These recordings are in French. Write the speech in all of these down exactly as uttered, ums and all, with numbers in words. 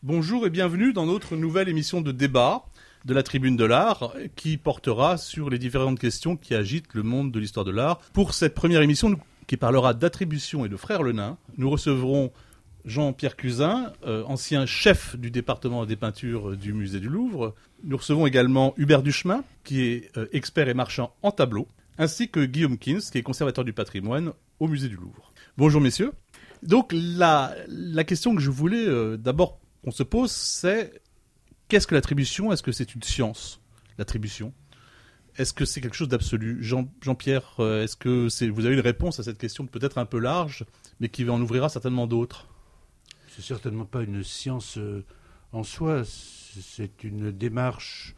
Bonjour et bienvenue dans notre nouvelle émission de débat de la Tribune de l'Art qui portera sur les différentes questions qui agitent le monde de l'histoire de l'art. Pour cette première émission qui parlera d'attribution et de Frères Le Nain, nous recevrons Jean-Pierre Cuzin, euh, ancien chef du département des peintures du musée du Louvre. Nous recevons également Hubert Duchemin, qui est euh, expert et marchand en tableaux, ainsi que Guillaume Kins, qui est conservateur du patrimoine au musée du Louvre. Bonjour messieurs. Donc la, la question que je voulais euh, d'abord qu'on se pose, c'est qu'est-ce que l'attribution ? Est-ce que c'est une science, l'attribution ? Est-ce que c'est quelque chose d'absolu ? Jean, Jean-Pierre, euh, est-ce que c'est, vous avez une réponse à cette question peut-être un peu large, mais qui en ouvrira certainement d'autres ? C'est certainement pas une science euh, en soi, c'est une démarche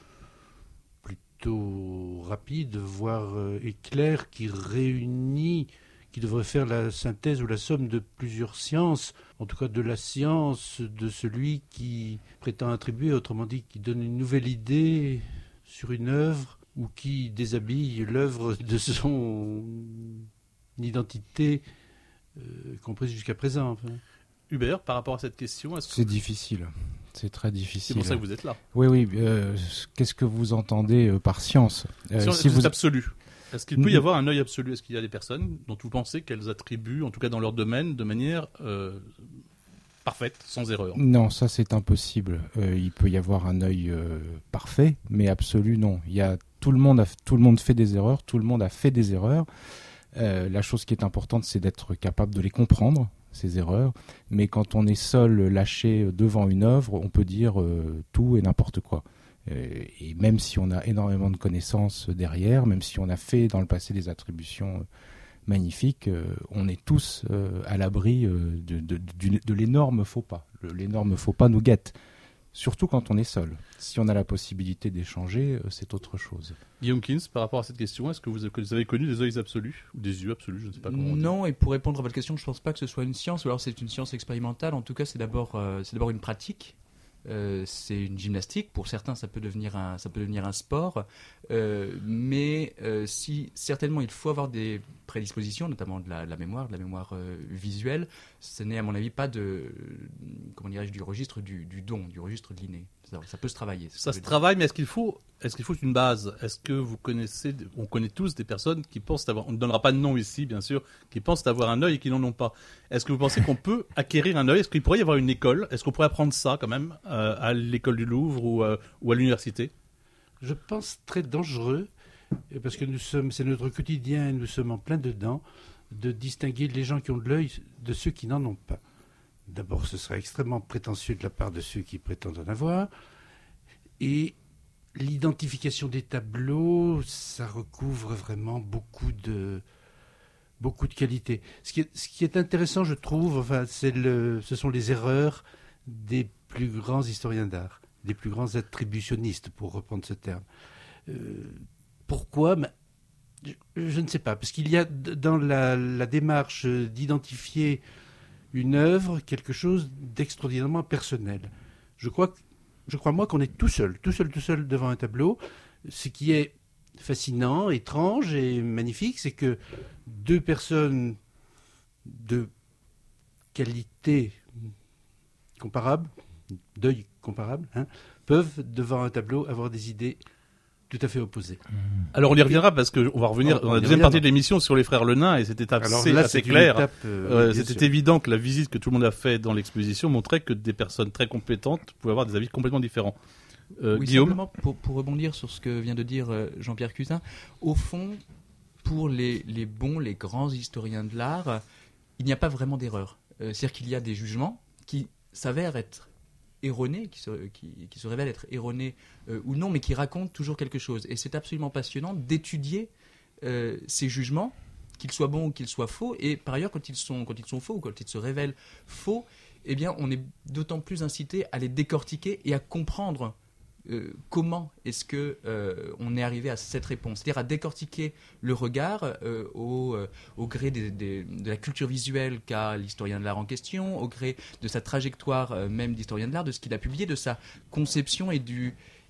plutôt rapide, voire euh, éclair, qui réunit, qui devrait faire la synthèse ou la somme de plusieurs sciences, en tout cas de la science de celui qui prétend attribuer, autrement dit, qui donne une nouvelle idée sur une œuvre ou qui déshabille l'œuvre de son identité euh, comprise jusqu'à présent. Enfin. Hubert, par rapport à cette question, est-ce que... C'est difficile. C'est très difficile. C'est pour ça que vous êtes là. Oui, oui. Euh, qu'est-ce que vous entendez euh, par science euh, Science, si c'est vous... absolu. Est-ce qu'il peut y avoir un œil absolu ? Est-ce qu'il y a des personnes dont vous pensez qu'elles attribuent, en tout cas dans leur domaine, de manière euh, parfaite, sans erreur ? Non, ça c'est impossible. Euh, il peut y avoir un œil euh, parfait, mais absolu, non. Il y a, tout, le monde a, tout le monde fait des erreurs, tout le monde a fait des erreurs. Euh, la chose qui est importante, c'est d'être capable de les comprendre, ces erreurs. Mais quand on est seul, lâché devant une œuvre, on peut dire euh, tout et n'importe quoi. Et même si on a énormément de connaissances derrière, même si on a fait dans le passé des attributions magnifiques, on est tous à l'abri de, de, de, de l'énorme faux pas. Le, l'énorme faux pas nous guette, surtout quand on est seul. Si on a la possibilité d'échanger, c'est autre chose. Guillaume Kins, par rapport à cette question, est-ce que vous avez connu des œils absolus ou des yeux absolus ? Je ne sais pas comment on dit. Non, et pour répondre à votre question, je ne pense pas que ce soit une science, ou alors c'est une science expérimentale. En tout cas, c'est d'abord, euh, c'est d'abord une pratique. Euh, c'est une gymnastique. Pour certains, ça peut devenir un, ça peut devenir un sport. Euh, mais euh, si certainement, il faut avoir des prédispositions, notamment de la, de la mémoire, de la mémoire euh, visuelle. Ce n'est, à mon avis, pas de, comment dirais-je, du registre du, du don, du registre de l'inné. Ça, ça peut se travailler. Ça se travaille, mais est-ce qu'il faut, est-ce qu'il faut une base ? Est-ce que vous connaissez, on connaît tous des personnes qui pensent avoir, on ne donnera pas de nom ici, bien sûr, qui pensent avoir un œil et qui n'en ont pas. Est-ce que vous pensez qu'on peut acquérir un œil ? Est-ce qu'il pourrait y avoir une école ? Est-ce qu'on pourrait apprendre ça quand même euh, à l'école du Louvre ou, euh, ou à l'université ? Je pense très dangereux, parce que nous sommes, c'est notre quotidien et nous sommes en plein dedans, de distinguer les gens qui ont de l'œil de ceux qui n'en ont pas. D'abord, ce serait extrêmement prétentieux de la part de ceux qui prétendent en avoir. Et l'identification des tableaux, ça recouvre vraiment beaucoup de, beaucoup de qualités. Ce qui est, ce qui est intéressant, je trouve, enfin, c'est le, ce sont les erreurs des plus grands historiens d'art, des plus grands attributionnistes, pour reprendre ce terme. Euh, pourquoi ? Ben, je, je ne sais pas, parce qu'il y a dans la, la démarche d'identifier une œuvre, quelque chose d'extraordinairement personnel. Je crois, je crois moi qu'on est tout seul, tout seul, tout seul devant un tableau. Ce qui est fascinant, étrange et magnifique, c'est que deux personnes de qualité comparable, d'œil comparable, hein, peuvent devant un tableau avoir des idées tout à fait opposées. Alors on y reviendra parce qu'on va revenir Alors, dans la deuxième reviendra. partie de l'émission sur les Frères Le Nain et c'était assez, là, assez clair. Étape, euh, euh, oui, c'était sûr. évident que la visite que tout le monde a fait dans l'exposition montrait que des personnes très compétentes pouvaient avoir des avis complètement différents. Euh, oui, Guillaume, simplement pour, pour rebondir sur ce que vient de dire euh, Jean-Pierre Cuzin, au fond, pour les, les bons, les grands historiens de l'art, il n'y a pas vraiment d'erreur. Euh, c'est-à-dire qu'il y a des jugements qui s'avèrent être erronés, qui se, qui, qui se révèlent être erronés euh, ou non, mais qui racontent toujours quelque chose. Et c'est absolument passionnant d'étudier euh, ces jugements, qu'ils soient bons ou qu'ils soient faux. Et par ailleurs, quand ils sont, quand ils sont faux ou quand ils se révèlent faux, eh bien, on est d'autant plus incité à les décortiquer et à comprendre Euh, comment est-ce que euh, on est arrivé à cette réponse, c'est-à-dire à décortiquer le regard euh, au, euh, au gré des, des, de la culture visuelle qu'a l'historien de l'art en question, au gré de sa trajectoire euh, même d'historien de l'art, de ce qu'il a publié, de sa conception et du,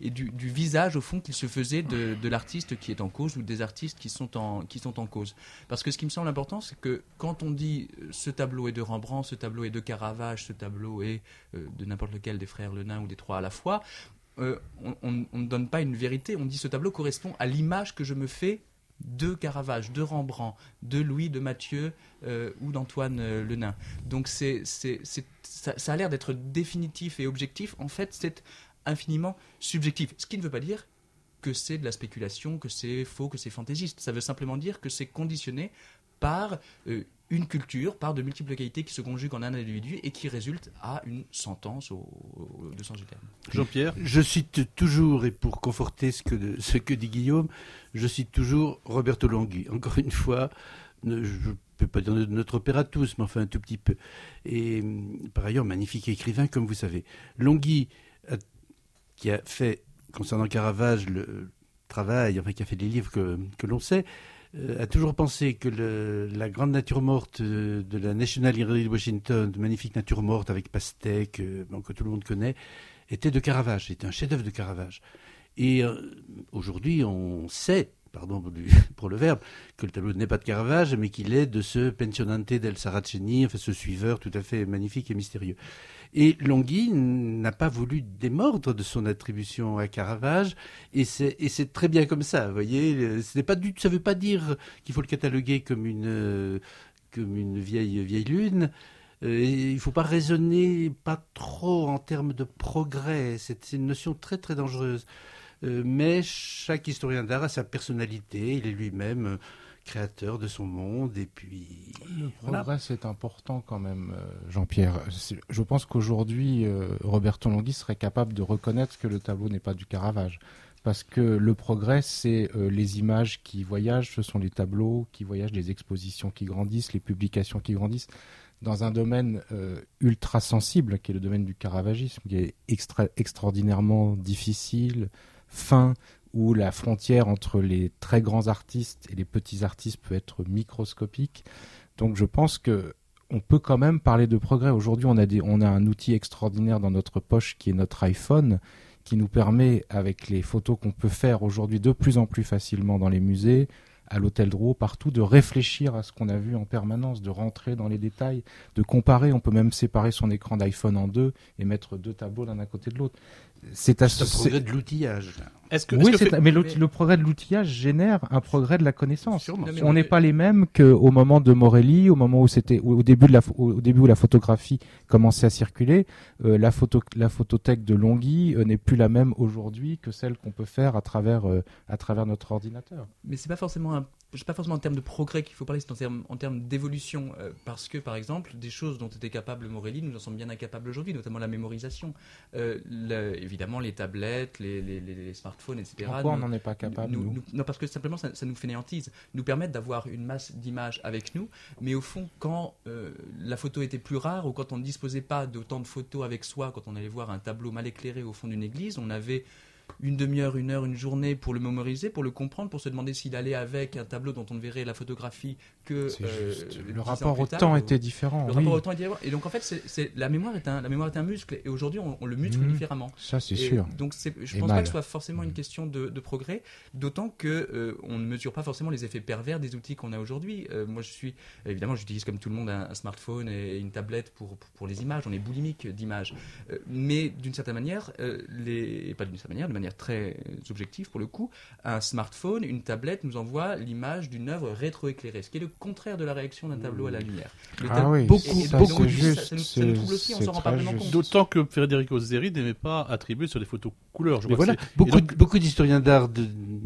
et du, du visage au fond qu'il se faisait de, de l'artiste qui est en cause ou des artistes qui sont en, qui sont en cause. Parce que ce qui me semble important, c'est que quand on dit ce tableau est de Rembrandt, ce tableau est de Caravage, ce tableau est euh, de n'importe lequel des frères Le Nain ou des trois à la fois, euh, on, on ne donne pas une vérité, on dit ce tableau correspond à l'image que je me fais de Caravage, de Rembrandt, de Louis, de Mathieu euh, ou d'Antoine euh, Le Nain. Donc c'est, c'est, c'est, ça, ça a l'air d'être définitif et objectif. En fait, c'est infiniment subjectif. Ce qui ne veut pas dire que c'est de la spéculation, que c'est faux, que c'est fantaisiste. Ça veut simplement dire que c'est conditionné par euh, une culture, par de multiples qualités qui se conjuguent en un individu et qui résultent à une sentence au, au deux sens du terme. Jean-Pierre ? Je cite toujours, et pour conforter ce que, ce que dit Guillaume, je cite toujours Roberto Longhi. Encore une fois, ne, je ne peux pas dire notre opéra à tous, mais enfin un tout petit peu. Et par ailleurs, magnifique écrivain, comme vous savez. Longhi, a, qui a fait, concernant Caravage, le travail, enfin qui a fait des livres que, que l'on sait, a toujours pensé que le, la grande nature morte de la National Gallery de Washington, de magnifique nature morte avec pastèque, euh, bon, que tout le monde connaît, était de Caravage, était un chef-d'œuvre de Caravage. Et euh, aujourd'hui, on sait, pardon pour le verbe, que le tableau n'est pas de Caravage, mais qu'il est de ce Pensionante del Saraceni, enfin ce suiveur tout à fait magnifique et mystérieux. Et Longhi n'a pas voulu démordre de son attribution à Caravage, et c'est, et c'est très bien comme ça, vous voyez. Ce n'est pas du, ça ne veut pas dire qu'il faut le cataloguer comme une, comme une vieille, vieille lune. Euh, il ne faut pas raisonner pas trop en termes de progrès, c'est, c'est une notion très très dangereuse. Euh, mais chaque historien d'art a sa personnalité, il est lui-même euh, créateur de son monde, et puis... Le progrès, voilà. C'est important quand même, euh, Jean-Pierre. C'est, je pense qu'aujourd'hui, euh, Roberto Longhi serait capable de reconnaître que le tableau n'est pas du Caravage. Parce que le progrès, c'est euh, les images qui voyagent, ce sont les tableaux qui voyagent, les expositions qui grandissent, les publications qui grandissent. Dans un domaine euh, ultra sensible, qui est le domaine du caravagisme, qui est extra- extraordinairement difficile, fin, où la frontière entre les très grands artistes et les petits artistes peut être microscopique. Donc je pense que on peut quand même parler de progrès. Aujourd'hui, on a, des, on a un outil extraordinaire dans notre poche qui est notre iPhone, qui nous permet, avec les photos qu'on peut faire aujourd'hui de plus en plus facilement dans les musées, à l'hôtel Drouot, partout, de réfléchir à ce qu'on a vu en permanence, de rentrer dans les détails, de comparer. On peut même séparer son écran d'iPhone en deux et mettre deux tableaux l'un à côté de l'autre. C'est, c'est un progrès de l'outillage. Est-ce que, oui, est-ce que c'est, fait... mais le, le progrès de l'outillage génère un progrès de la connaissance. Sûrement. Non, mais On on n'est est- pas les mêmes qu'au moment de Morelli, au moment où c'était, au au début de la, au au début où la photographie commençait à circuler. Euh, la photo, la photothèque de Longhi euh, n'est plus la même aujourd'hui que celle qu'on peut faire à travers, euh, à travers notre ordinateur. Mais c'est pas forcément un, c'est pas forcément en termes de progrès qu'il faut parler, c'est en termes, en termes d'évolution. Euh, parce que, par exemple, des choses dont était capable Morelli, nous en sommes bien incapables aujourd'hui, notamment la mémorisation. Euh, le- évidemment, les tablettes, les, les, les, les smartphones, et cetera. Pourquoi on nous- n'en est pas capable, nous- nous nous- Non, parce que simplement, ça, ça nous fainéantise. Nous permettent d'avoir une masse d'images avec nous, mais au fond, quand euh, la photo était plus rare, ou quand on ne disposait pas d'autant de photos avec soi, quand on allait voir un tableau mal éclairé au fond d'une église, on avait une demi-heure, une heure, une journée pour le mémoriser, pour le comprendre, pour se demander s'il allait avec un tableau dont on ne verrait la photographie que C'est euh, juste. dix Le ans rapport plus au tard, temps ou- était différent. Le oui. rapport au temps était différent. Et donc en fait, c'est, c'est, la mémoire est un, la mémoire est un muscle, et aujourd'hui on, on le muscle Mhm. différemment. Ça, c'est Et sûr. Donc c'est, je Et pense pas mal. que ce soit forcément une question de, de progrès, d'autant que euh, on ne mesure pas forcément les effets pervers des outils qu'on a aujourd'hui. Euh, moi, je suis évidemment, j'utilise comme tout le monde un, un smartphone et une tablette pour, pour pour les images. On est boulimique d'images, Euh, mais d'une certaine manière, euh, les et pas d'une certaine manière, de manière très objective pour le coup, un smartphone, une tablette nous envoie l'image d'une œuvre rétroéclairée, ce qui est le contraire de la réaction d'un tableau à la lumière. Le Ah tab- oui, beaucoup- et- et ça, donc, c'est ça, juste. ça nous, ça nous trouble aussi, on c'est s'en rend pas très vraiment juste. compte. D'autant que Federico Zeri n'aimait pas attribuer sur des photos couleurs. Je Mais crois voilà, que c'est- beaucoup, et donc- de- beaucoup d'historiens d'art de,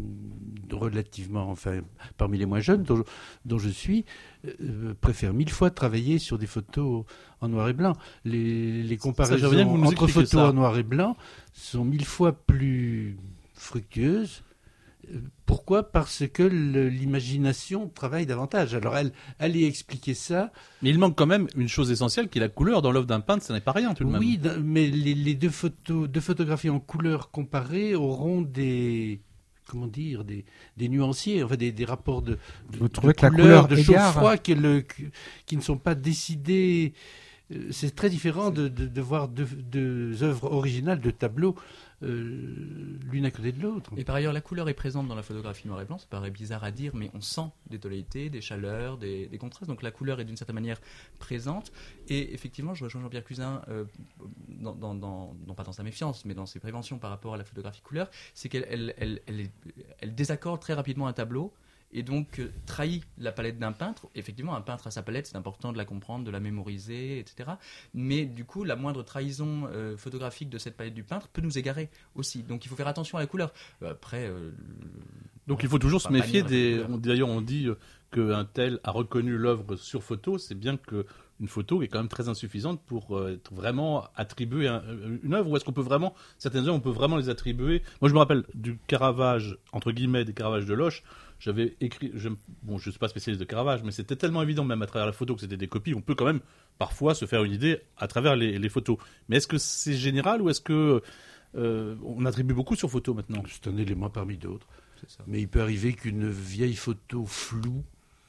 de relativement, enfin, parmi les moins jeunes dont, dont je suis, euh, préfèrent mille fois travailler sur des photos en noir et blanc. Les, les comparaisons j'aimerais bien que vous nous entre expliquiez photos ça. en noir et blanc sont mille fois plus fructueuses. Euh, Pourquoi ? Parce que le- l'imagination travaille davantage. Alors, elle, aller expliquer ça, Mais il manque quand même une chose essentielle qui est la couleur. Dans l'œuvre d'un peintre, ça n'est pas rien tout de même. oui, d- mais les, les deux photos, deux photographies en couleur comparées auront des, comment dire, des, des nuanciers, enfin des, des rapports de, de, Vous de trouvez que la couleur, couleur de égare chaud-froid qui, le- qui ne sont pas décidés euh, c'est très différent de, de, de voir deux, deux œuvres originales, deux tableaux, euh, l'une à côté de l'autre. Et par ailleurs, la couleur est présente dans la photographie noir et blanc. Ça paraît bizarre à dire, mais on sent des tonalités, des chaleurs, des, des contrastes. Donc la couleur est d'une certaine manière présente. Et effectivement, je rejoins Jean-Pierre Cusin, euh, dans, dans, dans, non pas dans sa méfiance, mais dans ses préventions par rapport à la photographie couleur, c'est qu'elle elle, elle, elle, est- elle désaccorde très rapidement un tableau. Et donc euh, trahit la palette d'un peintre. Effectivement, un peintre a sa palette, c'est important de la comprendre, de la mémoriser, et cetera. Mais du coup, la moindre trahison euh, photographique de cette palette du peintre peut nous égarer aussi. Donc il faut faire attention à la couleur. Euh, Après, euh, Donc il faut toujours se Pas méfier bannir la des. couleur. on- D'ailleurs, on dit euh, qu'un tel a reconnu l'œuvre sur photo. C'est bien que une photo est quand même très insuffisante pour euh, être vraiment attribuer un- une œuvre. Ou est-ce qu'on peut vraiment certaines œuvres, on peut vraiment les attribuer. Moi, je me rappelle du Caravage entre guillemets des Caravages de Loche. J'avais écrit. Je, bon, je suis pas spécialiste de Caravage, mais c'était tellement évident même à travers la photo que c'était des copies. On peut quand même parfois se faire une idée à travers les, les photos. Mais est-ce que c'est général ou est-ce que euh, on attribue beaucoup sur photo maintenant? C'est un élément parmi d'autres. c'est ça. Mais il peut arriver qu'une vieille photo floue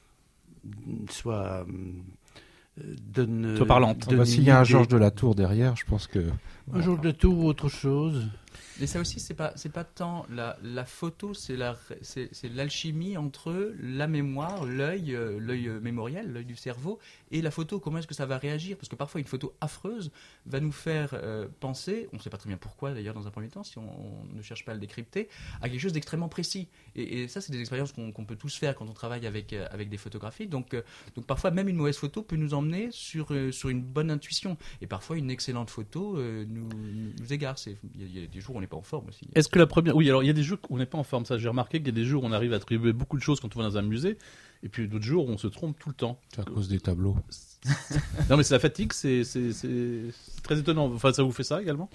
soit euh, donne. Soit parlante. donne Bah, s'il y a un une idée. Georges de la Tour derrière, je pense que Un jour de tour ou autre chose. Mais ça aussi, c'est pas, c'est pas tant la, la photo, c'est la, c'est, c'est l'alchimie entre la mémoire, l'œil, euh, l'œil euh, mémoriel, l'œil du cerveau, et la photo. Comment est-ce que ça va réagir? Parce que parfois, une photo affreuse va nous faire euh, penser, on ne sait pas très bien pourquoi d'ailleurs dans un premier temps, si on, on ne cherche pas à le décrypter, à quelque chose d'extrêmement précis. Et, et ça, c'est des expériences qu'on, qu'on peut tous faire quand on travaille avec, euh, avec des photographies. Donc, euh, donc parfois, même une mauvaise photo peut nous emmener sur, euh, sur une bonne intuition. Et parfois, une excellente photo euh, nous, nous égare. C'est- Il y, a- il y a des jours où on n'est pas en forme aussi. Est-ce que la première. Oui, alors il y a des jours où on n'est pas en forme, ça j'ai remarqué qu'il y a des jours où on arrive à attribuer beaucoup de choses quand on va dans un musée, et puis d'autres jours où on se trompe tout le temps. c'est à cause des tableaux. Non mais c'est la fatigue, c'est, c'est, c'est, c'est très étonnant. Enfin, ça vous fait ça également?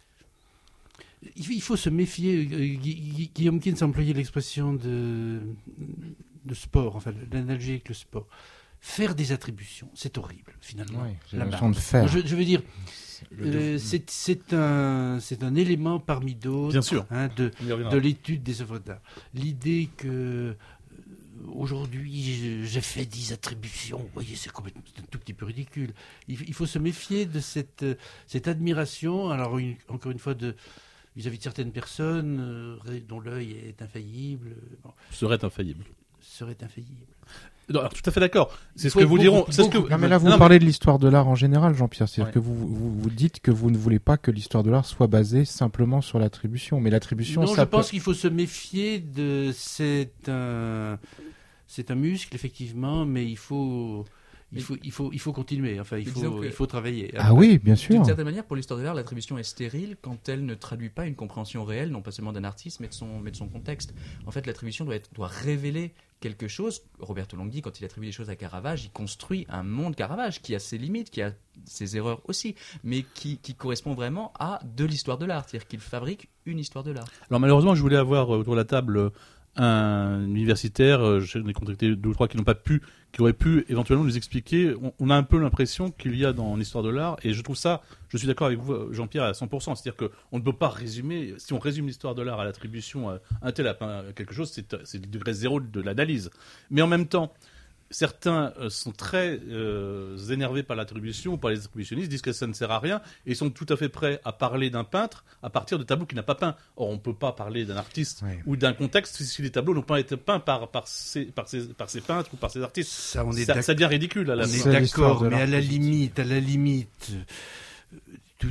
Il faut- il faut se méfier. euh, Gui- Gui- Guillaume Kins a employé l'expression de, de sport, enfin l'analogie avec le sport. Faire des attributions, c'est horrible finalement. Ouais, j'ai Là-bas. l'impression de faire. Je, je veux dire, Le- euh, c'est c'est un, c'est un élément parmi d'autres Bien sûr. hein, de, On y reviendra. de l'étude des œuvres d'art. L'idée que euh, aujourd'hui je- j'ai fait dix attributions, vous voyez, c'est complètement, c'est un tout petit peu ridicule. Il, il faut se méfier de cette, euh, cette admiration, alors une- encore une fois, de, vis-à-vis de certaines personnes euh, dont l'œil est infaillible, euh, bon, Serait infaillible. serait infaillible. Non, alors, tout à fait d'accord. C'est Il ce faut que être vous beaucoup- diront. C'est ce que beaucoup- Non mais là vous Non, parlez de l'histoire de l'art en général, Jean-Pierre. C'est-à-dire Ouais. que vous, vous vous dites que vous ne voulez pas que l'histoire de l'art soit basée simplement sur l'attribution, mais l'attribution Non, ça je peut... pense qu'il faut se méfier de c'est un c'est un muscle effectivement, mais il faut il Mais- faut il faut il faut continuer. Enfin, il Mais faut disons que- il faut travailler. Ah oui, bien sûr. D'une certaine manière, pour l'histoire de l'art, l'attribution est stérile quand elle ne traduit pas une compréhension réelle, non pas seulement d'un artiste, mais de son, mais de son contexte. En fait, l'attribution doit, être, doit révéler quelque chose. Roberto Longhi, quand il attribue des choses à Caravage, il construit un monde Caravage qui a ses limites, qui a ses erreurs aussi, mais qui, qui correspond vraiment à de l'histoire de l'art. C'est-à-dire qu'il fabrique une histoire de l'art. Alors malheureusement, je voulais avoir euh, autour de la table euh, un universitaire. euh, J'en ai contacté deux ou trois qui n'ont pas pu, qui auraient pu éventuellement nous expliquer. On, on a un peu l'impression qu'il y a dans l'histoire de l'art, et je trouve ça, je suis d'accord avec vous, Jean-Pierre, à cent pour cent. C'est-à-dire qu'on ne peut pas résumer, si on résume l'histoire de l'art à l'attribution à un tel a peint quelque chose, c'est c'est le degré zéro de l'analyse. Mais en même temps, certains euh, sont très euh, énervés par l'attribution ou par les attributionnistes, disent que ça ne sert à rien et sont tout à fait prêts à parler d'un peintre à partir de tableaux qu'il n'a pas peints. Or, on ne peut pas parler d'un artiste Ouais. ou d'un contexte si les tableaux n'ont pas été peints par, par, ces, par, ces, par ces peintres ou par ces artistes. Ça, on est Ça, d'ac- ça devient ridicule à la on fin. est C'est l'histoire d'accord, de mais l'art à la positif. limite, à la limite, euh, tout-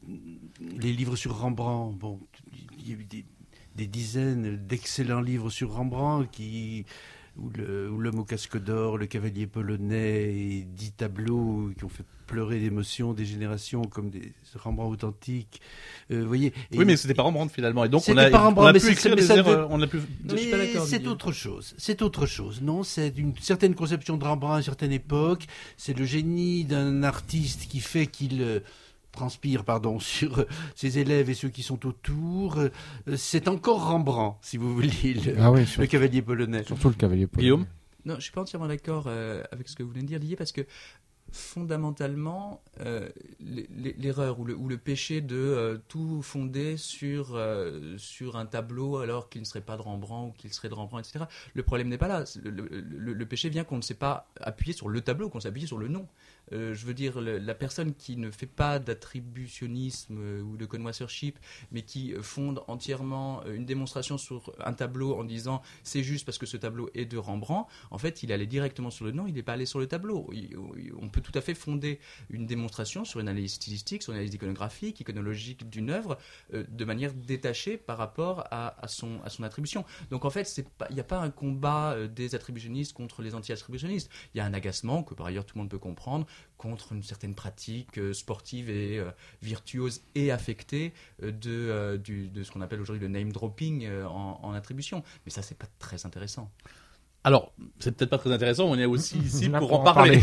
les livres sur Rembrandt, bon, il y a eu des, des dizaines d'excellents livres sur Rembrandt qui où le- où l'homme au casque d'or, le cavalier polonais, et dix tableaux qui ont fait pleurer d'émotion des générations comme des Rembrandt authentiques. Euh, vous voyez. Et- Oui, mais c'était pas Rembrandt finalement. Et donc, on C'était a, pas on Rembrandt, a mais pu c'est- écrire mais des ça erreurs. veut- On a pu... Je suis pas Mais d'accord, c'est Didier. autre chose. C'est autre chose. Non, c'est une certaine conception de Rembrandt à une certaine époque. C'est le génie d'un artiste qui fait qu'il euh, transpire, pardon, sur euh, ses élèves et ceux qui sont autour. Euh, c'est encore Rembrandt, si vous voulez, le, Ah oui, le sur- cavalier polonais. surtout le cavalier polonais. Guillaume Non, je suis pas entièrement d'accord euh, avec ce que vous venez de dire, Didier, parce que fondamentalement, euh, l- l- l'erreur ou le, ou le péché de euh, tout fonder sur, euh, sur un tableau alors qu'il ne serait pas de Rembrandt ou qu'il serait de Rembrandt, et cetera. Le problème n'est pas là. Le, le- le- le péché vient qu'on ne s'est pas appuyé sur le tableau, qu'on s'est appuyé sur le nom. Euh, je veux dire, le, la personne qui ne fait pas d'attributionnisme euh, ou de connoisseurship, mais qui euh, fonde entièrement euh, une démonstration sur un tableau en disant c'est juste parce que ce tableau est de Rembrandt, en fait, il allait directement sur le nom, il n'est pas allé sur le tableau. Il, on peut tout à fait fonder une démonstration sur une analyse stylistique, sur une analyse iconographique, iconologique d'une œuvre, euh, de manière détachée par rapport à, à, son, à son attribution. Donc en fait, il n'y a pas un combat euh, des attributionnistes contre les anti-attributionnistes. Il y a un agacement, que par ailleurs tout le monde peut comprendre, contre une certaine pratique euh, sportive et euh, virtuose et affectée euh, de, euh, du, de ce qu'on appelle aujourd'hui le name dropping euh, en, en attribution. Mais ça, c'est pas très intéressant. Alors, c'est peut-être pas très intéressant, on est aussi ici pour en en parler.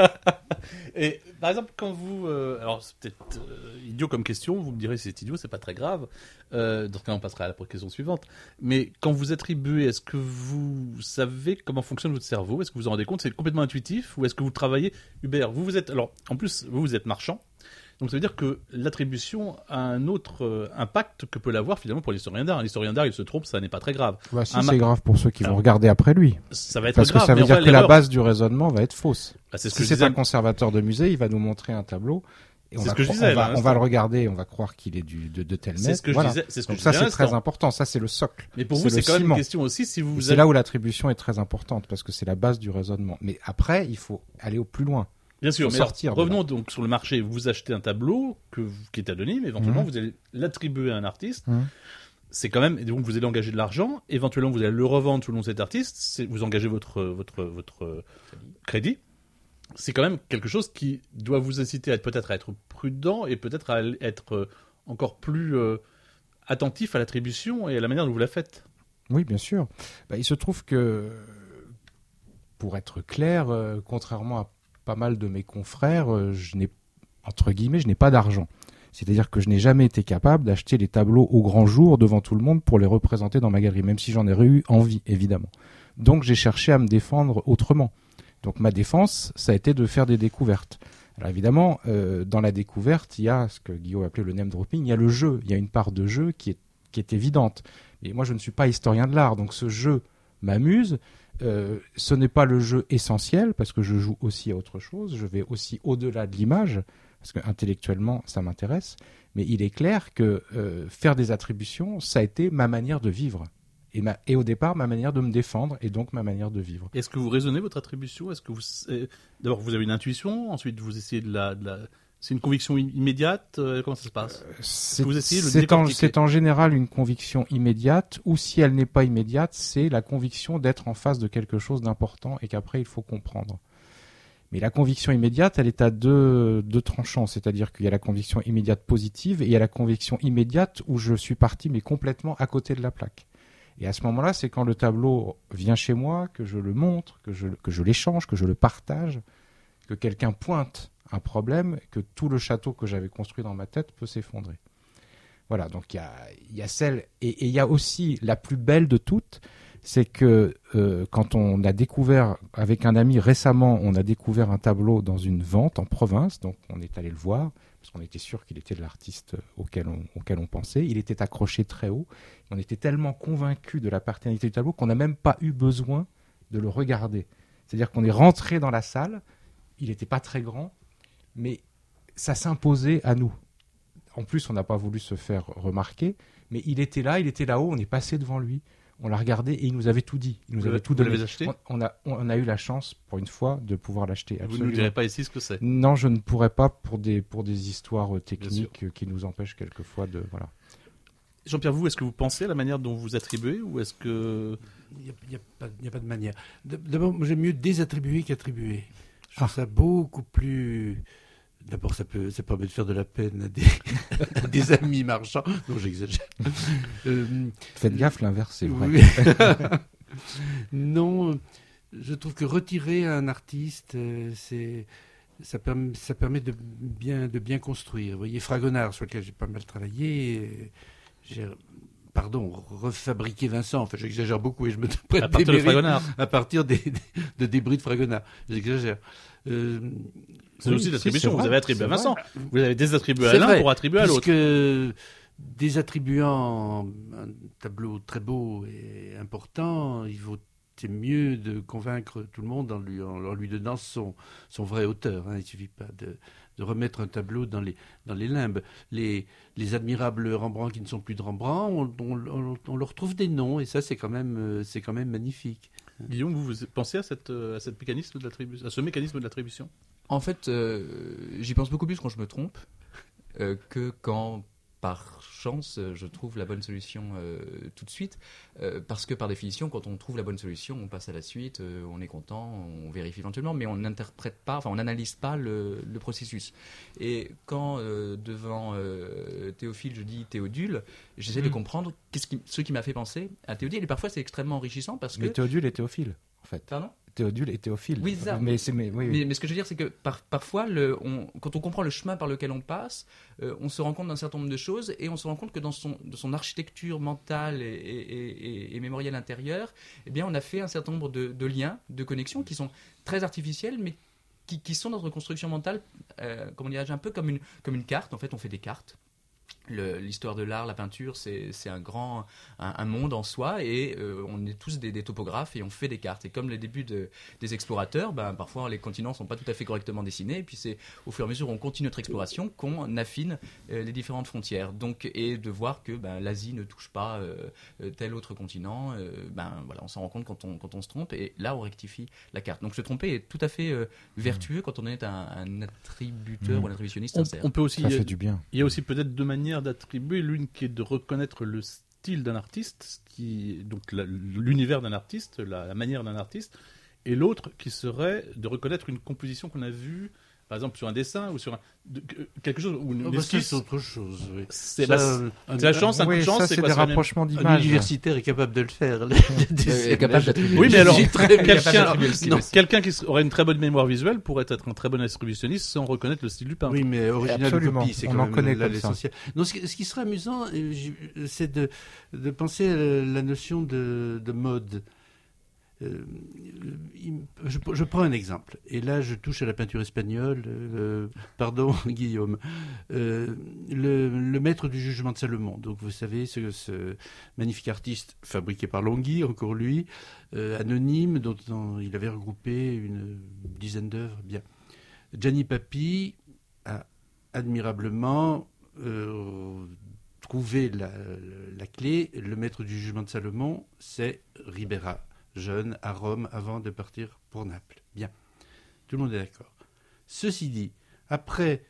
Et par exemple, quand vous... Euh, alors, c'est peut-être euh, idiot comme question, vous me direz si c'est idiot, c'est pas très grave. Euh, dans ce cas, on passera à la question suivante. Mais quand vous attribuez, est-ce que vous savez comment fonctionne votre cerveau? Est-ce que vous vous en rendez compte? C'est complètement intuitif? Ou est-ce que vous travaillez... Hubert, vous, vous êtes... Alors, en plus, vous, vous êtes marchand. Donc ça veut dire que l'attribution a un autre euh, impact que peut l'avoir finalement pour l'historien d'art. L'historien d'art, il se trompe, ça n'est pas très grave. Bah, si, Un c'est ma- grave pour ceux qui Alors, vont regarder après lui. Ça va être Parce grave. que ça veut mais dire enfin, que la l'erreur- base du raisonnement va être fausse. Bah, c'est ce que Si je c'est disais. un conservateur de musée, il va nous montrer un tableau. Et on, C'est va, ce que je cro- disais, on, là, va, on va le regarder, on va croire qu'il est du, de, de tel C'est mètre. ce que je Voilà. disais. C'est ce que Donc je ça, disais à c'est très l'instant. important. Ça, c'est le socle. Mais pour C'est vous, c'est le quand même ciment. une question aussi si vous... C'est avez- là où l'attribution est très importante, parce que c'est la base du raisonnement. Mais après, il faut aller au plus loin. Bien sûr, faut mais alors, sortir de revenons donc sur le marché. Vous achetez un tableau que vous- qui est anonyme, éventuellement Mhm. vous allez l'attribuer à un artiste. Mhm. C'est quand même, et donc vous allez engager de l'argent, éventuellement vous allez le revendre sous le nom de cet artiste, c'est- vous engagez votre, votre, votre crédit. C'est quand même quelque chose qui doit vous inciter à être peut-être à être prudent et peut-être à être euh, encore plus euh, attentif à l'attribution et à la manière dont vous la faites. Oui, bien sûr. Bah, il se trouve que, pour être clair, euh, contrairement à pas mal de mes confrères, euh, je n'ai, entre guillemets, je n'ai pas d'argent. C'est-à-dire que je n'ai jamais été capable d'acheter les tableaux au grand jour devant tout le monde pour les représenter dans ma galerie, même si j'en ai eu envie, évidemment. Donc j'ai cherché à me défendre autrement. Donc ma défense, ça a été de faire des découvertes. Alors évidemment, euh, dans la découverte, il y a ce que Guillaume appelait le name dropping, il y a le jeu, il y a une part de jeu qui est, qui est évidente. Et moi, je ne suis pas historien de l'art, donc ce jeu m'amuse. Euh, ce n'est pas le jeu essentiel, parce que je joue aussi à autre chose, je vais aussi au-delà de l'image, parce que intellectuellement, ça m'intéresse. Mais il est clair que euh, faire des attributions, ça a été ma manière de vivre. Et, ma, et au départ, ma manière de me défendre, et donc ma manière de vivre. Est-ce que vous raisonnez votre attribution? Est-ce que vous euh, d'abord vous avez une intuition, ensuite vous essayez de la, de la... c'est une conviction i- immédiate, euh, comment ça se passe? C'est, vous essayez de le c'est, en, décortiquer. c'est en général une conviction immédiate, ou si elle n'est pas immédiate, c'est la conviction d'être en face de quelque chose d'important et qu'après il faut comprendre. Mais la conviction immédiate, elle est à deux, deux tranchants, c'est-à-dire qu'il y a la conviction immédiate positive et il y a la conviction immédiate où je suis parti mais complètement à côté de la plaque. Et à ce moment-là, c'est quand le tableau vient chez moi, que je le montre, que je, que je l'échange, que je le partage, que quelqu'un pointe un problème, que tout le château que j'avais construit dans ma tête peut s'effondrer. Voilà, donc il y a, il y a celle... Et, et il y a aussi la plus belle de toutes, c'est que euh, quand on a découvert, avec un ami récemment, on a découvert un tableau dans une vente en province, donc on est allé le voir, parce qu'on était sûr qu'il était l'artiste auquel on, auquel on pensait. Il était accroché très haut. On était tellement convaincus de la paternité du tableau qu'on n'a même pas eu besoin de le regarder. C'est-à-dire qu'on est rentré dans la salle, il n'était pas très grand, mais ça s'imposait à nous. En plus, on n'a pas voulu se faire remarquer, mais il était là, il était là-haut, on est passé devant lui. On l'a regardé et il nous avait tout dit. Il nous Vous avait l'avez- tout vous donné. l'avez acheté ? on, on a, on a eu la chance, pour une fois, de pouvoir l'acheter. Vous ne Absolument. nous direz pas ici ce que c'est. Non, je ne pourrais pas pour des, pour des histoires euh, sûr. techniques euh, qui nous empêchent quelquefois de... Voilà. Jean-Pierre, vous, est-ce que vous pensez à la manière dont vous attribuez ou est-ce que... Il n'y a, il y a pas- il y a pas de manière. D- D'abord, moi, j'aime mieux désattribuer qu'attribuer. Je trouve Ah. ça beaucoup plus... D'abord, ça peut, ça permet de faire de la peine à des, à des amis marchands. Non, j'exagère. Euh, Faites gaffe, l'inverse, c'est vrai. oui. Non, je trouve que retirer un artiste, euh, c'est... Ça permet, ça permet de bien, de bien construire. Vous voyez, Fragonard, sur lequel j'ai pas mal travaillé, euh, j'ai, pardon, refabriqué Vincent. Enfin, j'exagère beaucoup et je me prête À des partir de mérites Fragonard. à partir des, de débris de Fragonard. J'exagère. Euh, C'est Oui, aussi si, l'attribution. c'est Vous vrai, avez attribué à c'est Vincent. vrai. Vous avez désattribué à C'est l'un vrai, pour attribuer à l'autre. puisque désattribuant un tableau très beau et important, il vaut c'est mieux de convaincre tout le monde en lui, en, en lui donnant son, son vrai auteur. Hein. Il ne suffit pas de, de remettre un tableau dans les, dans les limbes. Les, les admirables Rembrandt qui ne sont plus de Rembrandt, on, on, on, on leur trouve des noms, et ça, c'est quand même, c'est quand même magnifique. Guillaume, vous, vous pensez à, cette, à, cette mécanisme de l'attribution, à ce mécanisme de l'attribution ? En fait, euh, j'y pense beaucoup plus quand je me trompe euh, que quand, par chance, je trouve la bonne solution euh, tout de suite. Euh, parce que, par définition, quand on trouve la bonne solution, on passe à la suite, euh, on est content, on vérifie éventuellement, mais on n'interprète pas, enfin, on n'analyse pas le, le processus. Et quand, euh, devant euh, Théophile, je dis Théodule, j'essaie mmh. de comprendre qu'est-ce qui, ce qui m'a fait penser à Théodule. Et parfois, c'est extrêmement enrichissant parce que... Mais Théodule et Théophile, en fait. Pardon ? Théodule et Théophile. Oui, ça. Mais, c'est, mais, oui, oui. mais, mais ce que je veux dire, c'est que par, parfois, le, on, quand on comprend le chemin par lequel on passe, euh, on se rend compte d'un certain nombre de choses et on se rend compte que dans son, de son architecture mentale et, et, et, et mémorielle intérieure, eh bien, on a fait un certain nombre de, de liens, de connexions qui sont très artificiels, mais qui, qui sont dans notre construction mentale, euh, comment dirais-je, un peu comme une, comme une carte. En fait, on fait des cartes. Le, l'histoire de l'art, la peinture, c'est, c'est un grand un, un monde en soi et euh, on est tous des, des topographes et on fait des cartes. Et comme les débuts de, des explorateurs, ben, parfois les continents ne sont pas tout à fait correctement dessinés et puis c'est au fur et à mesure où on continue notre exploration qu'on affine euh, les différentes frontières. Donc, et de voir que ben, l'Asie ne touche pas euh, tel autre continent, euh, ben, voilà, on s'en rend compte quand on, quand on se trompe et là on rectifie la carte. Donc se tromper est tout à fait euh, vertueux quand on est un, un attributeur mmh. ou un attributionniste on, sincère. On peut aussi, Ça il y a, fait du bien. Il y a aussi peut-être deux manières d'attribuer, l'une qui est de reconnaître le style d'un artiste, qui, donc la, l'univers d'un artiste, la, la manière d'un artiste, et l'autre qui serait de reconnaître une composition qu'on a vue, par exemple sur un dessin ou sur un, de, quelque chose ou une oh, bah esquisse. C'est autre chose. Oui. C'est, ça, bah, c'est, c'est la chance, un oui, coup de chance, ça, c'est, c'est quoi, des c'est rapprochements même... d'images. Un universitaire est capable de le faire. est capable d'attribuer. Oui, mais alors très quelqu'un, non, quelqu'un qui aurait une très bonne mémoire visuelle pourrait être un très bon attributionniste sans reconnaître le style du peintre. Oui, mais original Absolument. ou copie, c'est On quand en même connaît là comme l'essentiel. Non, ce, ce qui serait amusant, c'est de, de penser à la notion de, de mode. Euh, je, je prends un exemple, et là je touche à la peinture espagnole. Euh, pardon, Guillaume. Euh, le, le maître du jugement de Salomon. Donc vous savez, ce, ce magnifique artiste fabriqué par Longhi, encore lui, euh, anonyme, dont, dont il avait regroupé une dizaine d'œuvres. Bien. Gianni Papi a admirablement euh, trouvé la, la clé. Le maître du jugement de Salomon, c'est Ribera. Jeune, à Rome, avant de partir pour Naples. Bien, tout le monde est d'accord. Ceci dit, après,